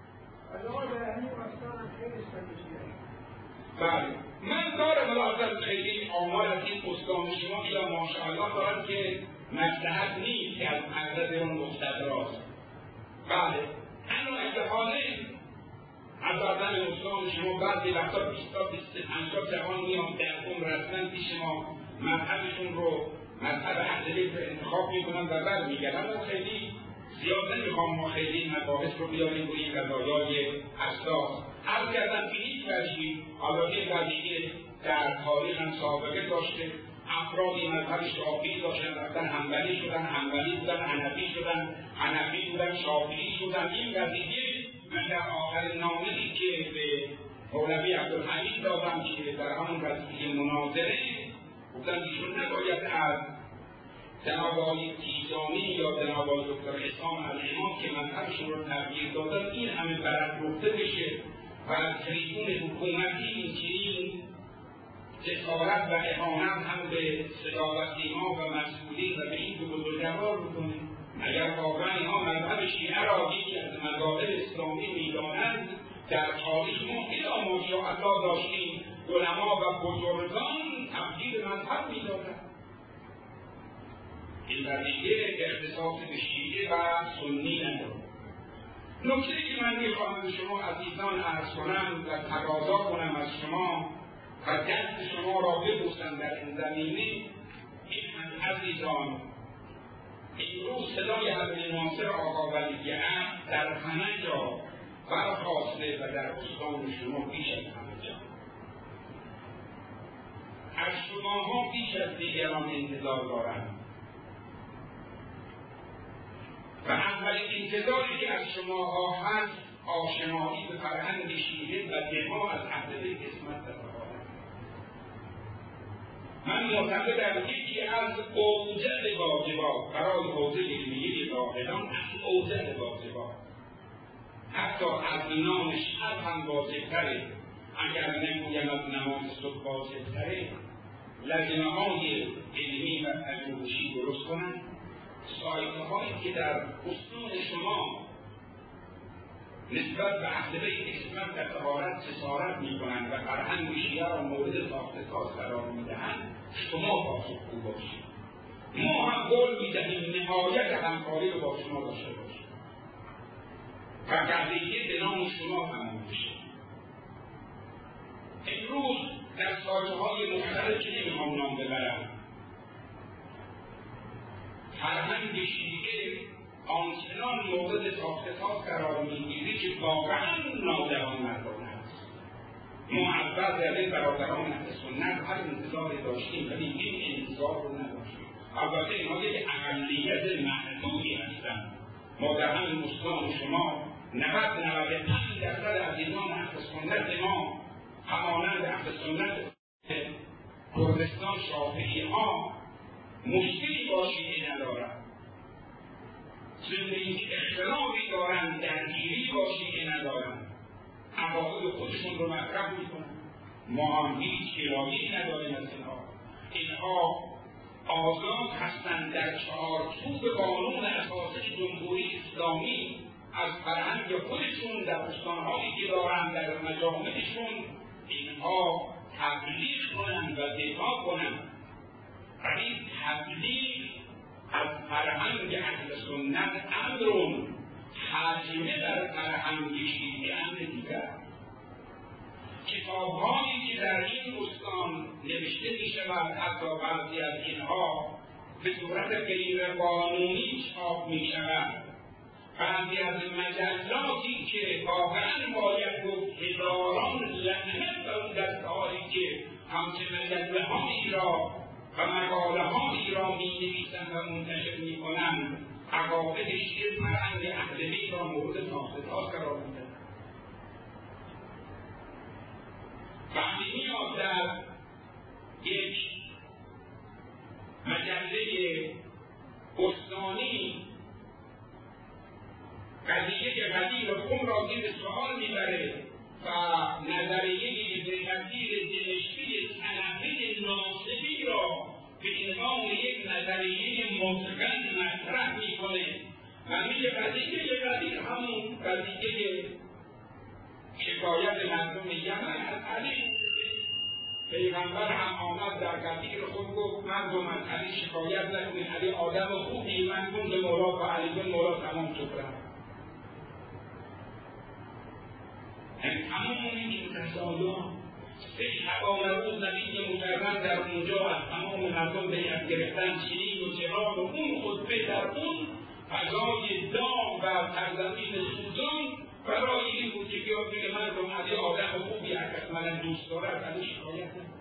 بله، من دارم الان خیلی آمار از این استان شما یا ماشاءالله دارم که مصلحت نیست که از عدد اون مستدراست. بله، اما اگه حاله از آدم استان شما بعضی وقتا بیست تا بیست و پنج تا جوان میان در اون رسما پیش ما مذهبشون رو مذهب اهل بیت رو انتخاب میکنن و بعد میگن. اما خیلی زیاد نمیخوام ما خیلی مباحث رو بیاریم روی قضایای حساس. عرض کردم که هیچ وجهی حالا این قضیه در تاریخ هم سابقه داشته. افرادی مذهب شافعی داشتن رفتن حنبلی شدن، حنبلی بودن حنفی شدن، حنفی بودن شافعی شدن. این قضیه من در آخرین نامه‌ای که به مولوی عبدالحمید دادم که در همون قضیه مناظره گفتم ایشون نباید از جناب آقای تیجانی یا جناب آقای دکتر حسام الامام که مذهبشون رو تغییر دادن این همه برافروخته بشه و از تریبون حکومتی این چنین جسارت و اهانت هم به صدا و سیما و مسئولین و به این دو بزرگوار بکنه. اگر واقعا اینها مذهب شیعه را یکی از مذاهب اسلامی میدانند، در تاریخ ما الی ماشاءالله داشتیم علما و بزرگان تبدیل مذهب میدادند. این قضیه اختصاص به شیعه و سنی ندارد. نکته که من میخواهم به شما عزیزان عرض کنم و تقاضا کنم از شما و دست شما را ببوسم در این زمینه، این عزیزان امروز صدای حضرت ناصر آقاولی عهد در همه جا برخاسته و در استان شما پیش از همه جا. از شماها پیش از دیگران انتظار دارند و اولین انتظاری که از شماها هست آشنایی به فرهنگ شیعه و دفاع از اهل بیت عصمت و طهارت. من معتقدم یکی از اوجد واجبات برای حوزه علمیه زاهدان از اوجد واجبات، حتی از نام شب هم واجبتره، اگر نگویم از نماز صبح واجبتره، لجنه های علمی و پژوهشی درست کنند، سایته هایی که در استان شما نسبت به اهل بیت عصمت و طهارت جسارت میکنند و فرهنگ شیعه را مورد ساخت‌ساز قرار میدهند، شما پاسخگو باشید. ما هم قول میدهیم نهایت همکاری رو با شما داشته باشیم و قضیه به نام شما تمام بشه. امروز در سایته های مختلف که نمیخوام نام ببرم، فرهنگ شیعه آنچنان مورد ساخت‌ساز قرار میگیری که واقعا ناجوانمردانه است. ما از بعضی از این برادران اهل سنت هر انتظاری داشتیم ولی این انتظار رو نداشتیم. البته اینها یک اقلیت محدودی هستند. ما در همین استان شما نود نود و پنج درصد از ایران اهل سنت ما همانند اهل سنت کردستان شافعی ها مشکلی با شیعه ندارند. ضمن اینکه اختلافی دارند، درگیری با شیعه ندارند، عقاید خودشون رو مطرح میکنند. ما هم هیچ گرایی نداریم از اینها. اینها آزاد هستند در چارچوب قانون اساسی جمهوری اسلامی از فرهنگ خودشون در استانهایی که دارند در مجامعشون اینها تبلیغ کنند و دفاع کنند. ولی تبلیغ از فرهنگ اهل سنت امرون حجمه در فرهنگ شیعه امر دیگر. کتاب‌هایی که در این استان نوشته می‌شود، حتی بعضی از اینها به صورت غیر قانونی چاپ می‌شود، بعضی از مجلاتی که واقعاً باید گفت هزاران لعنت بر اون دسته‌هایی که همچه مجله‌هایی را و مقاله‌هایی را می‌نویسند و منتشر می‌کنند، عقاید شیعه فرهنگ اهل بیت را مورد ساخت‌ساز قرار می‌دهند. وقتی میاد در یک مجله استانی قضیه قدیر خم را زیر سوال میبره و نظریه ابن کثیر دمشقی سنفی ناصبی را به عنوان یک نظریه متقن مطرح میکنه و میگه قضیه قدیر همون قضیه شکایت مردم یمن از علی پیغمبر هم آمد در قدیر خود گفت مردم از علی شکایت نکنید، علی آدم خوبی، من کند مولا و علی بن مولا تمام شکرم. تمام این رسالان به شبانروز نبی مکرم در اونجا از تمام مردم بیعت گرفتن، چینی و چراغ و اون خطبه در اون فضای داغ و سرزمین سوزان برای این بود که بیاد بگه مردم علی آدم خوبی، هر کس من دوست داره از علی شکایت نکنه.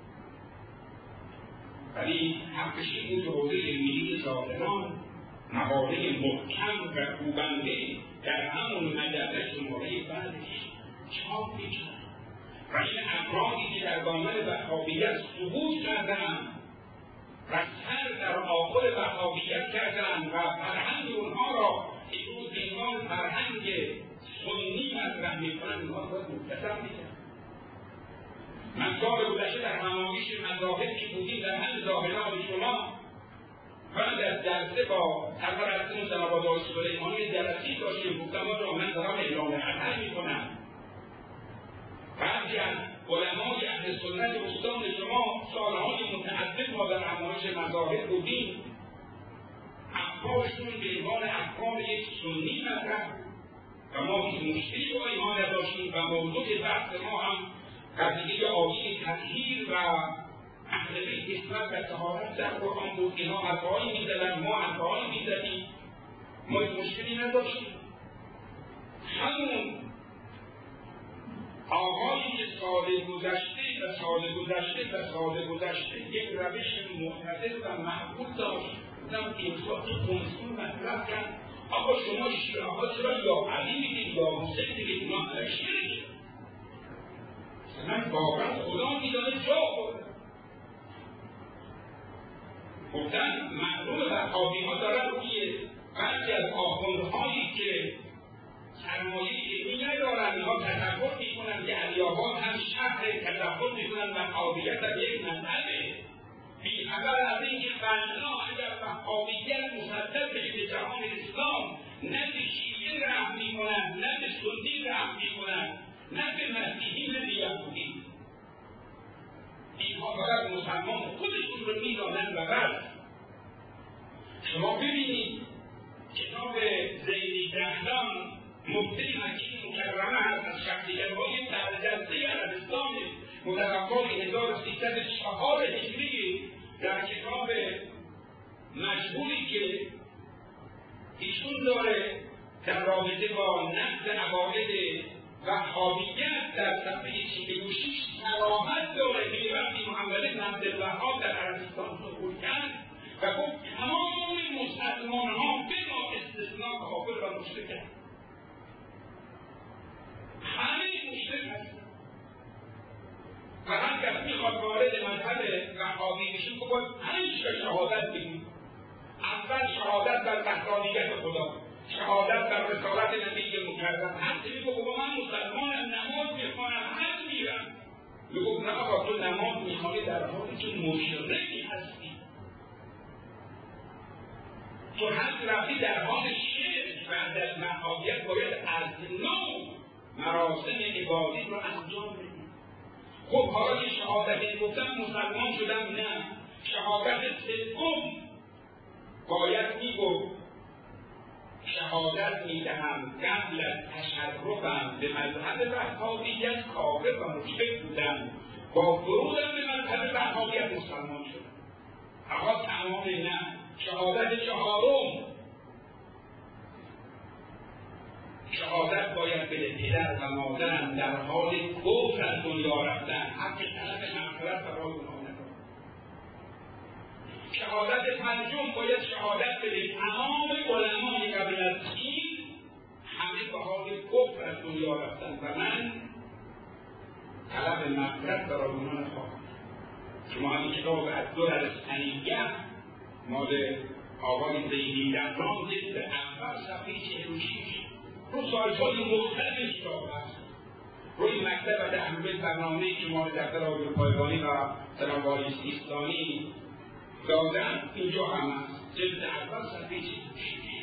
ولی حقش این بود حوزه علمیه زاهدان مقاله محکم و کوبنده در همون مجله شماره بعدش چاپ می‌کرد و این افرادی که در دامن وهابیت ثبوت کردند و سر در آخر وهابیت کردند و فرهنگ اونها را امروز به عنوان فرهنگ سنی مطرح می‌کنند، اونها را باید مختصر می‌کرد. من سال گذشته در همایش مذاهب که بودیم در همین زاهدان شما بعد از جلسه با سرپرستان جناب آقای سلیمانی جلسی داشتیم، گفتم آقا من دارم اعلام خطر می‌کنم. بعضی از علمای اهل سنت استان شما سالهای متعدد ما در همایش مذاهب بودیم، افکارشون به عنوان افکار یک سنی مطرح و ما هیچ مشکلی با اینها نداشتیم و موضوع بحث ما هم قضیه عالی تطهیر و اهل بیت اسمت و طهارت در قرآن بود. اینها حرفهایی میزدن، ما حرفهایی میزدیم، ما مشکلی نداشتیم. همون آقایی که سال گذشته و سال گذشته و سال گذشته یک روش معتدل و معقول داشت. بودم که اینجا این کنسون مطلب کرد آقا شما شیعه ها چرا یا علی میگید یا حسین میگید؟ اینا شرک. مثلا واقعا خدا میدانه جا خورده. گفتن معلوم وهابی ها دارن روی بعضی از آخوندهایی که سرمایه علمی ندارن، اینها تدخل میکنن که علی‌آباد هم شهر تدخل میکنن وهابیت هم یک مذهبه، بی‌خبر از اینکه بنا اگر وهابیت مسدد بشه به جهان اسلام نه به شیعه رحم میکنن، نه به سنی رحم میکنن، نه به مسیحی نه به یهودی. اینها باید مسلمان خودشون رو میدانن و بس. شما ببینید کتاب زیدی دهلان مبتدی مکه مکرمه هست از شخصیت‌های برجسته عربستان متوفای هزار و سیصد و چهار هجری در کتاب مجهولی که ایشون داره در رابطه با نقد عقاید وهابیت در صفحه چهل و شش صراحت داره که وقتی محمد بن عبدالوهاب در عربستان ظهور کرد و گفت تمام مسلمان ها بلا استثناء کافر و مشرک هستند. همه مشرک هستند و هر کس میخواد وارد مذهب وهابی بشه که باید پنج تا شهادت بگیم. اول شهادت بر وحدانیت خدا، شهادت بر رسالت نبی مکرم. هر چیزی که بگو من مسلمانم، نماز میخوانم، حج میرم، میگو نه آقا تو نماز میخوانی در حالی که مشرکی هستی، تو حج رفتی در حال شرک. بعد از وهابیت باید از نو مراسم عبادی رو انجام بدی. خب حالا که شهادت گفتم مسلمان شدم، نه، شهادت سوم باید میگو شهادت میدهم قبل از تشرفم به مذهب وهابیت کافر و مشرک بودم، با ورودم به مذهب وهابیت مسلمان شدم. اما تمام نه. شهادت چهارم، شهادت باید بده پدر و مادرم در حال کفر از دنیا رفتن، حق طلب مغفرت برای اونها ندارم. شهادت پنجم باید شهادت بده تمام علمای قبل از این همه به حال کفر از دنیا رفتن و من طلب مغفرت برای اونها نخواهم. شما همین کتاب از دو در سنیه مال آقای زیدی دهلان جلد اول صفحه چهل و شش رو سایت‌های مختلف کتاب هست. روی مکتب و تحمیل برنامه‌ای که مال دفتر آقای پایگانی و سلام‌های سیستانی دادن اینجا هم هست، جلد اول صفحه چهل و شش.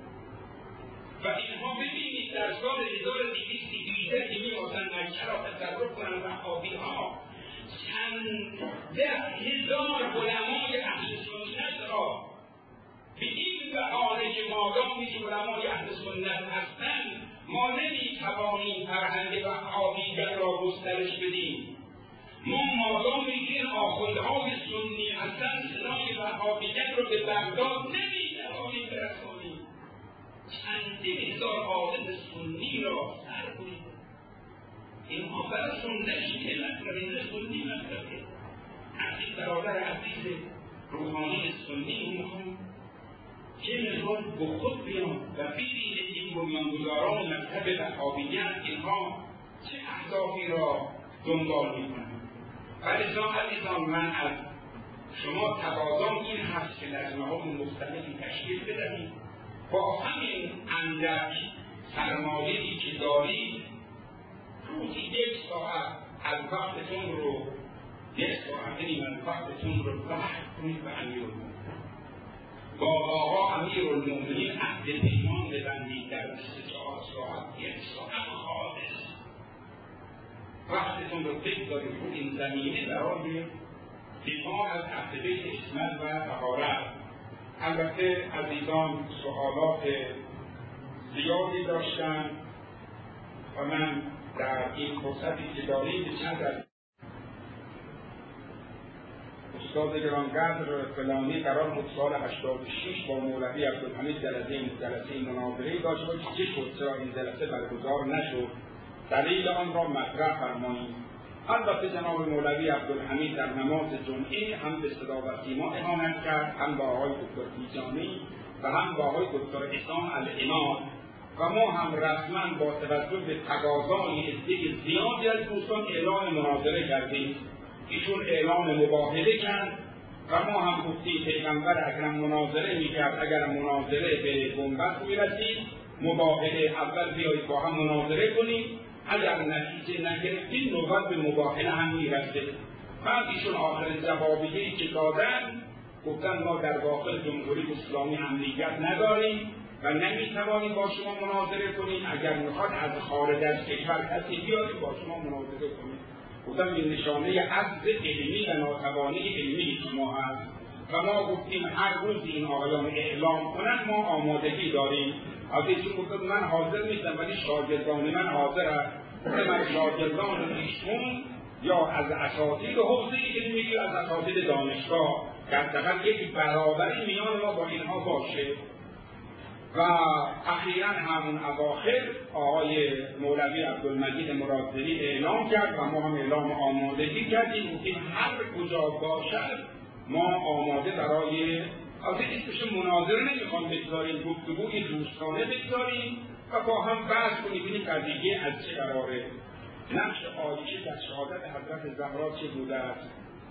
و اینها ببینید در سال هزار و دویست و بیست که می‌خواستن مکه را تصرف کنند وهابی‌ها چند ده هزار علمای اهل سنت را به این بهانه که مادامی که علمای اهل سنت هستند ما نمی‌توانیم فرهنگ وهابیت را گسترش بدیم. ما مادامی که آخوندهای سنی هستند صدای وهابیت را به بغداد نمی‌توانیم برسانیم. چندین هزار عالم سنی را سر کنیم. اینها برای سنت شیعه مطلب، این سنی مطلبه. از این برادر عزیز روحانی سنی میخوام که مقدار به خود بیان و ببینید این بنیانگذاران مذهب وهابیت اینها چه اهدافی را دنبال میکنند. ولذا عزیزان من از شما تقاضام این هست که لجنه‌های مختلفی تشکیل بدهید، با همین اندک سرمایه‌ای که دارید روزی یک ساعت از وقتتون رو یک ساعت نیم از وقتتون رو وقت کنید و امیرالمومنین با آقا امیرالمومنین عهد پیمان ببندید در بیست و چهار ساعت یک ساعت خالص وقتتون رو بگذارید رو این زمینه برای دفاع از اهل بیت عصمت و طهارت. البته عزیزان سوالات زیادی داشتن و من در این فرصتی که داریم به چند از استاد گرانقدر فلانی قرار بود سال هشتاد و شش با مولوی عبدالحمید جلسه جلسه مناظره داشت و چه شد چرا این جلسه برگزار نشد، دلیل آن را مطرح فرمایید. البته جناب مولوی عبدالحمید در نماز جمعه هم به صدا و سیما اهانت کرد، هم با آقای دکتر تیجانی و هم با آقای دکتر اسام الامام، و ما هم رسما با توجه به تقاضای عده زیادی از دوستان اعلان مناظره کردیم. ایشون اعلان مباهله کرد و ما هم گفتیم پیغمبر اکرم مناظره میکرد، اگر مناظره به بنبست میرسید مباهله اول بیایید با هم مناظره کنیم، اگر نتیجه نگرفتیم نوبت به مباهله هم میرسه. بعد ایشون آخر جوابیه‌ای که دادن گفتن ما در داخل جمهوری اسلامی امنیت نداریم و نمیتوانیم با شما مناظره کنیم، اگر میخواد از خارج از کشور کسی بیاریم با شما مناظره کنیم. گفتم این نشانه عجز علمی و ناتوانی علمی شما هست و ما گفتیم هر روز این آقایان اعلام کنن ما آمادگی داریم. از ایشون گفتم من حاضر نیستم ولی شاگردان من حاضر هست. من شاگردان ایشون یا از اساتید حوزه علمی یا از اساتید دانشگاه در دقیقا یک برابری میان ما با اینها باشه. و اخیراً همون اواخر آقای مولوی عبدالمجید مرادزری اعلام کرد و ما هم اعلام آمادگی کردیم که هر کجا باشد ما آماده برای البته اسمش مناظره نمیخوام بگذاریم، گفتگوی دوستانه بگذاریم و با هم بحث کنیم ببینیم قضیه از چه قراره. نقش عایشه در شهادت حضرت زهرا چه بوده است،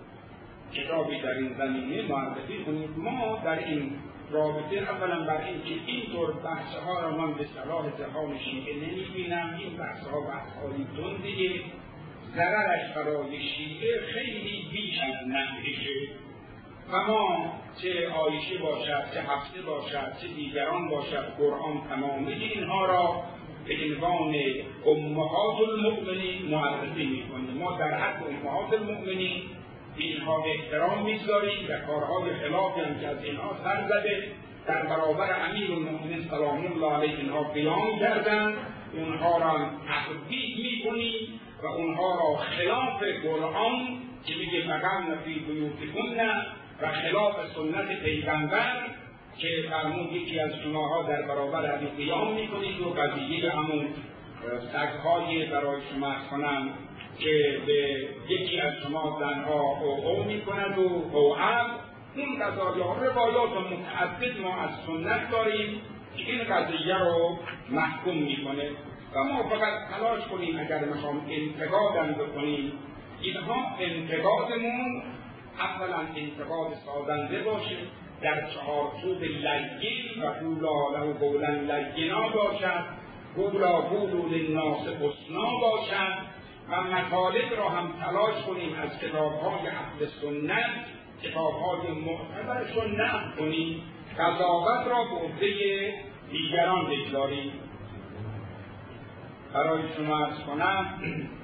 کتابی در این زمینه معرفی کنیم. ما در این رابطه اولا بر این که اینطور بحثها را من به صلاح جهان شیعه نمیبینم. این بحثها بحثهای تندیه، ضررش برای شیعه خیلی بیش از نفعشه و ما چه عایشه باشد چه حفصه باشد چه دیگران باشد قرآن تمامی اینها را به عنوان امهات المؤمنین معرفی میکنیم. ما در حد امهات المؤمنین اینها احترام میگذاریم و کارهای خلافی هم که از اینها سر زده در برابر امیرالمؤمنین سلام الله علیه اینها قیام کردند، اونها را تحقیق میکنیم و اونها را خلاف قرآن که میگه فقط فی بیوتکن و خلاف سنت پیغمبر که فرمود یکی از شماها در برابر علی قیام میکنید و قضیه همون سگ‌های برای شما کنم که به یکی از شما زنها او او می کند و او اب این قضایا روایات متعدد ما از سنت داریم که این قضیه رو محکوم می کنه و ما فقط تلاش کنیم اگر میخوام انتقادم بکنیم اینها انتقادمون اولا انتقاد سازنده باشه، در چهارچوب لین و قولا له قولا لینا باشد، قولا قولوا للناس حسنا باشد و مطالب را هم تلاش کنیم از کتاب‌های اهل سنت، کتاب‌های معتبرشون نقل کنیم، قضاوت را به عهده دیگران بگذاریم. برای شما عرض کنم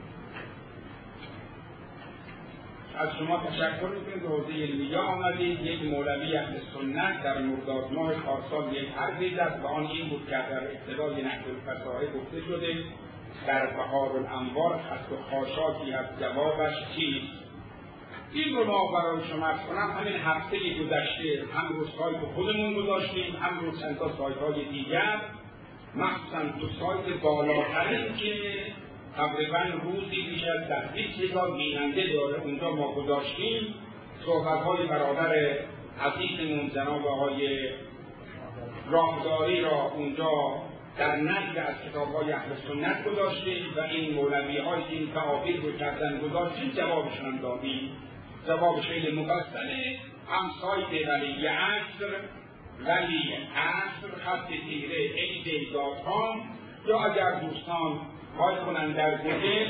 از شما تشکر می‌کنیم که حوزه علمیه آمدید. یک مولوی اهل سنت در مرداد ماه پارسال یک حرفی زد و آن این بود که در ابتدای نهج الفصاحه گفته شده در بهار الانوار خط و خاشاکی از جوابش چیست. این رو ما برای شما عرض کنم همین هفته گذشته هم رو سایت خودمون گذاشتیم هم رو چند تا سایت‌های دیگر، مخصوصا تو سایت بالاترین که تقریبا روزی بیش از ده بیست هزار بیننده داره اونجا ما گذاشتیم صحبت‌های برادر عزیزمون جناب آقای راهداری را اونجا در نقل از کتاب‌های اهل سنت گذاشتیم و این مولوی‌های که این تعابیر رو کردن گذاشتیم جوابشون هم دادیم. جواب خیلی مفصله، هم سایت ولی عصر ولی عصر خط تیره عید داتان یا اگر دوستان حال کنن در گوگل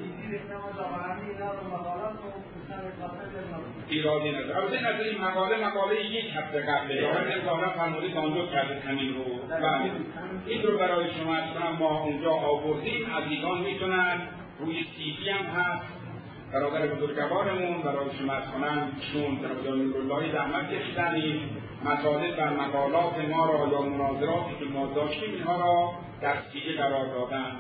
ایرادی نداره. البته این از این مقاله مقاله یک هفته قبله یا هر اظهارا فرمودید دانلود کردید همین رو و این رو برای شما اصلا ما اونجا آوردیم. عزیزان میتونن روی سی دی هم هست برادر بزرگوارمون برای شما اصلا چون در نوراللهی زحمت کشیدن مطالب و مقالات ما را یا مناظراتی که ما داشتیم اینها را در سی دی قرار دادن.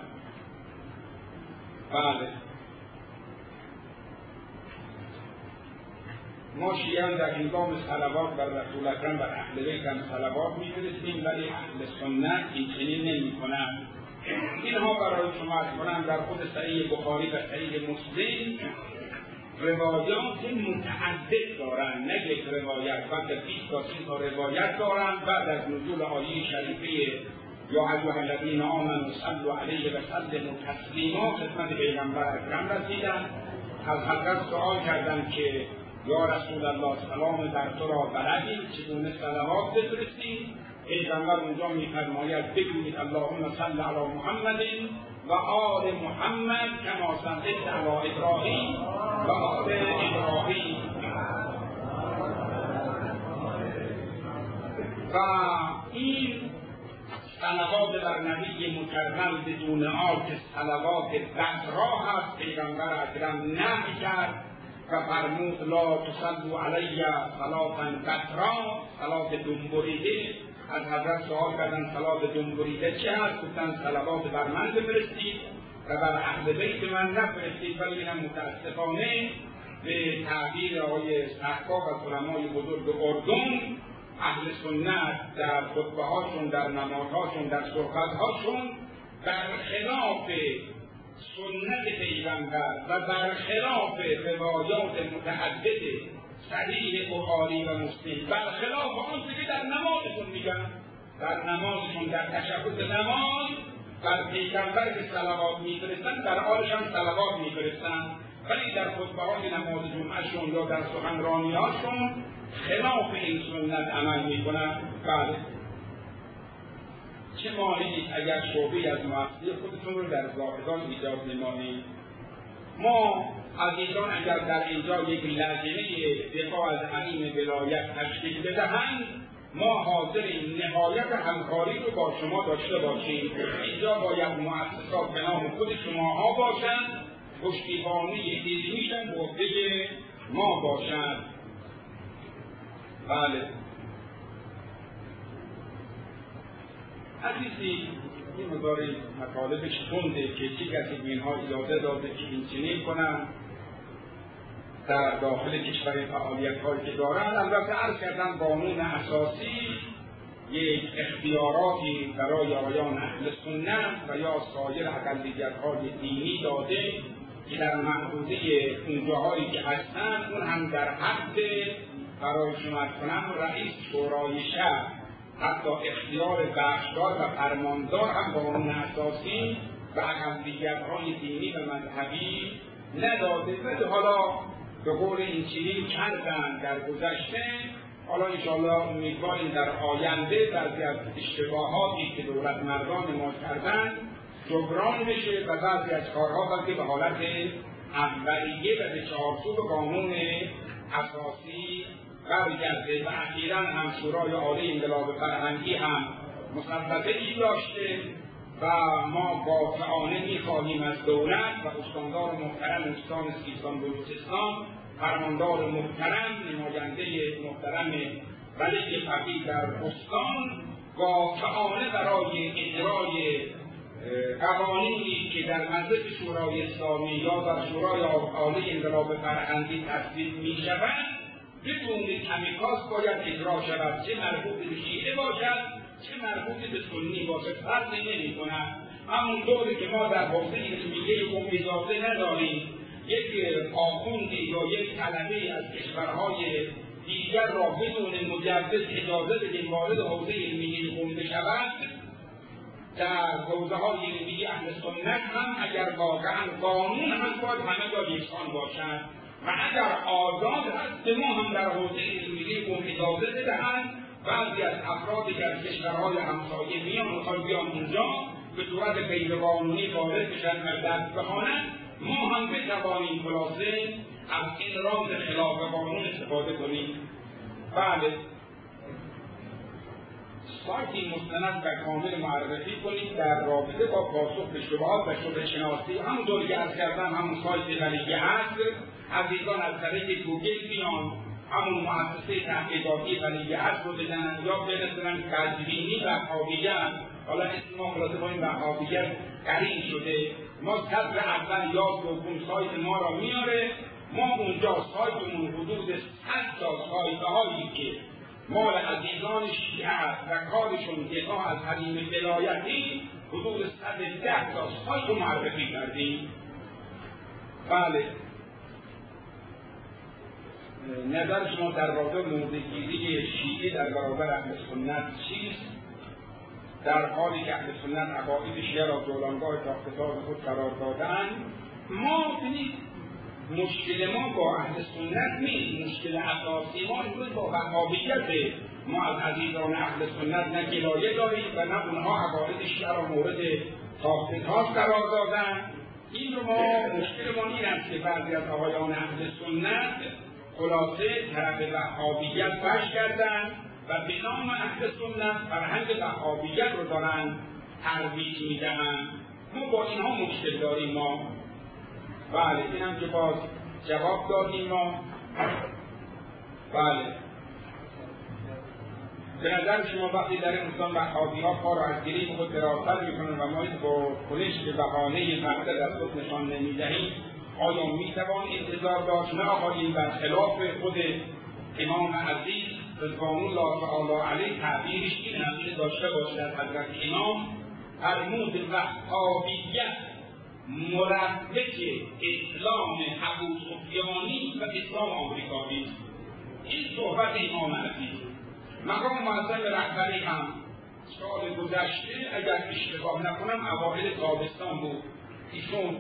بله ما شیعیان در هنگام صلوات بر رسول اکرم بر اهل بیت هم صلوات می‌فرستیم، ولی اهل سنت این چنین نمی‌کنند. اینها برای شما عرض کنم در خود صحیح بخاری و صحیح مسلم روایات متعدد دارند، نه یک روایت، بلکه بیست تا سی تا روایت دارند. بعد از نزول آیه شریفه یا ایها الذین آمنوا صلوا علیه و سلموا تسلیما خدمت پیغمبر اکرم رسیدند. از حضرت سؤال کردند که یا رسول الله سلام بر تو را بلدیم، چگونه صلوات بفرستیم؟ پیغمبر اونجا می‌فرماید بگویید اللهم صل علی محمد و آل محمد کما صلیت علی ابراهیم و آل ابراهیم. و این صلوات بر نبی مکرم بدون آل که صلوات بسرا هست، پیغمبر اکرم نهی کرد و فرمود لا تصلوا علی صلاة بسرا، صلات دنبریده. از حضرت سؤال کردن صلات دنبریده چه هست؟ گفتن صلوات بر من بفرستید و بر اهل بیت من نفرستید. ولی اینم متاسفانه به تعبیر آقای سحاق از علمای بزرگ اردن، اهل سنت در خطبه هاشون، در نمازهاشون، در صحبت هاشون برخلاف سنت پیغمبر و برخلاف روایات متعدد صحیح بخاری و مسلم، برخلاف آنچه که در نمازشون میگن، در نمازشون در تشهد نماز بر پیغمبر که صلوات میفرستن، بر آلش هم صلوات میفرستن، ولی در خطبه های نماز جمعهشون یا در سخنرانی هاشون خلاف این سنت عمل میکنن. بله، چه مانعی اگر شعبه از معصیه خودتون رو در زاهدان ایجاد نمایید؟ ما عزیزان اگر در اینجا یک لازمه دفاع از امین ولایت تشکیل بدهند، ما حاضریم نهایت همکاری رو با شما داشته باشیم. اینجا باید مؤسسات به نام خود شماها باشند، پشتیبانی علمیشن به عهده ما باشند. بله عزیزی، این مداری مطالبش تنده که چی کسی به اینها اجازه داده که این چنین کنن در داخل کشور فعالیت هایی که دارن. البته عرض کردن قانون اساسی یک اختیاراتی برای آیان اهل سنت و یا سایر اقلیت های دینی داده که در محدوده اونجاهایی که هستن، اون هم در حد برای شما کنم رئیس شورای شهر حتی اختیار بخشدار و فرماندار هم قانون اساسی و اقلیت‌های دینی و مذهبی نداده. ولی حالا به قول این چنین کردن در گذشته، حالا انشاءالله امیدواریم در آینده بعضی از اشتباهاتی که دولت مردان ما کردن جبران بشه و بعضی از کارها بلکه به حالت اولیه و به چارچوب قانون اساسی برگرده. و اخیراً هم شورای عالی انقلاب فرهنگی هم مصوبه ای داشته و ما قاطعانه می‌خواهیم از دولت و استاندار محترم استان سیستان بلوچستان، فرماندار محترم، نماینده محترم ولی فقیه در استان، قاطعانه برای اجرای قوانینی که در مجلس شورای اسلامی یا در شورای عالی انقلاب فرهنگی تصویب می‌شود بدون کمیکاس باید اجرا شود، چه مربوط به شیعه باشد چه مربوط به سنی باشد، فرق نمی‌کند. همونطوری که ما در حوزه علمیه قوم اجازه نداریم یک آخوندی یا یک طلبه از کشورهای دیگر را بدون مجوز اجازه بدیم وارد حوزه علمیه قوم بشود، در حوزه های علمیه اهل سنت هم اگر واقعا قانون هم باید همه جا یکسان باشد و اگر آزاد هست به ما هم در حوزه علمیه قوم اجازه بدهند. بعضی از افرادی که از کشورهای همسایه میان میخوان بیان اونجا به صورت غیر قانونی وارد بشن و دست بخوانند، ما هم بتوانیم خلاصه از این راز خلاف قانون استفاده کنیم. بله، سایتی مستند و کامل معرفی کنید در رابطه با پاسخ به شبهات و شبهه شناسی. همونطور که عرض کردم همون سایت ولیه هست، عزیزان از طریق گوگل بیان همون مؤسسه تحقیقاتی ولیه هست رو بزنن یا برسنن تدوینی وهابیت. حالا اسم ما خلاصه با این وهابیت قرین شده، ما صدر اول یا دوم سایت ما را میاره ما اونجا سایتمون حدود صد تا سایت هایی که مال عزیزان شیعه و کارشون دفاع از حریم ولایتی حدود صد و ده تا سایت رو معرفی کردیم. بله، نظر شما در واقع موضع‌گیری شیعه در برابر اهل سنت چیست؟ در حالی که اهل سنت عقاید شیعه را جولانگاه تاختار خود قرار دادند، ما نیست مشکل ما با اهل سنت نیست، مشکل اساسی ما امروز با وهابیت. ما از عزیزان اهل سنت نه گلایه داریم و نه اونها عقاید شیعه را مورد تاختار قرار دادند. این رو ما مشکل ما این است که بعضی از آقایان اهل سنت خلاصه طرف وهابیت بش کردن و به نام اهل سنت فرهنگ وهابیت رو دارن ترویج میدهند. ما با اینها مشکل داریم. ما بله این هم که باز جواب دادیم. ما بله به نظر شما وقتی در این روزان وهابی ها پا را از گریه خود دراستر میکنن و ما با کنش به بهانه مقصد از خود نشان نمیدهیم، آیا میتوان انتظار داشت نه آقایین بر خلاف خود امام عزیز رضوان الله تعالی علیه تعبیرش این همیشه داشته باشد حضرت امام فرمود وهابیت مربک اسلام ابو سفیانی و اسلام آمریکایی. این صحبت امام عزیز. مقام معظم رهبری هم سال گذشته اگر اشتباه نکنم اوایل تابستان بود، ایشون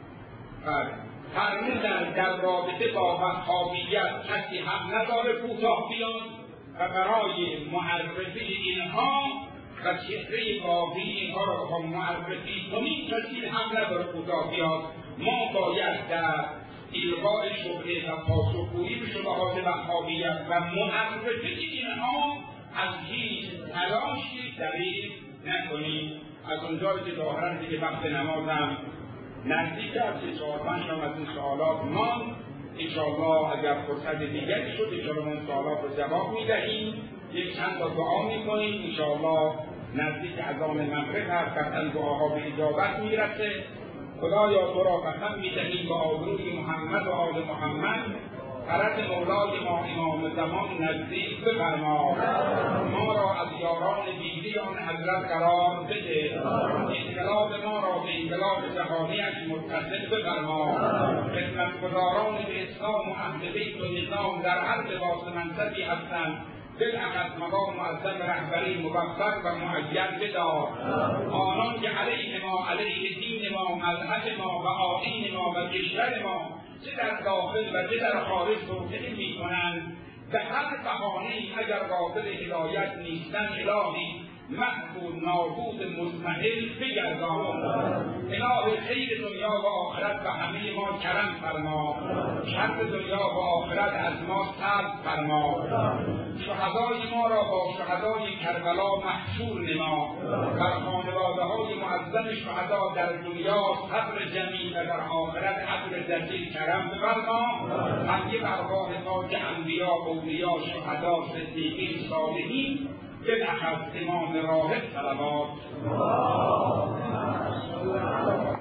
فرمودند در رابطه با وهابیت کسی حق نداره کوتاه بیاد و برای معرفی اینها و چهره واقعی اینها را با معرفی کنید کسی حق نداره کوتاه بیاد. ما باید در القاء شبهه و پاسخگویی به شبهات وهابیت و معرفی اینها از هیچ تلاشی دریغ نکنیم. از اونجایی که ظاهرا دیگه وقت نمازم نزدیک از چهار پنج تا از این سوالات ما انشاءالله اگر فرصت دیگری شد انشاءالله من سوالات رو جواب میدهیم، یک چند تا دعا میکنیم انشاءالله نزدیک اذان مغرب هست قطعا دعاها به اجابت میرسه. خدایا تو را قسم میدهیم به آبروی محمد و آل محمد فرج مولای ما امام زمان نزدیک بفرما، ما را از یاران بیلی آن حضرت قرار بده، انقلاب ما را به انقلاب جهانیش متصل بفرما، خدمتگزاران به اسلام و اهل بیت و نظام در هر لباس منصبی هستند بالاخص مقام معظم رهبری موفق و معین بدار. آنان که علیه ما، علیه دین ما، مذهب ما و آیین ما و کشور ما چه در داخل و چه در خارج توطئه میکنند، به هر بهانه‌ای اگر قابل هدایت نیستند الهی محبود نابود مضمحل بگردان. اله خیر دنیا و آخرت به همه ما کرم فرما، شر دنیا و آخرت از ما صرف فرما. شهدای ما را با شهدای کربلا محشور نما، بر خانواده های معظم شهدا در دنیا صبر جمیل و در آخرت عدل جزیل کرم بفرما. همه ارواح پاک انبیا، اولیا، شهدا، صدیقین، صالحین بالاخص امام راهب صلوات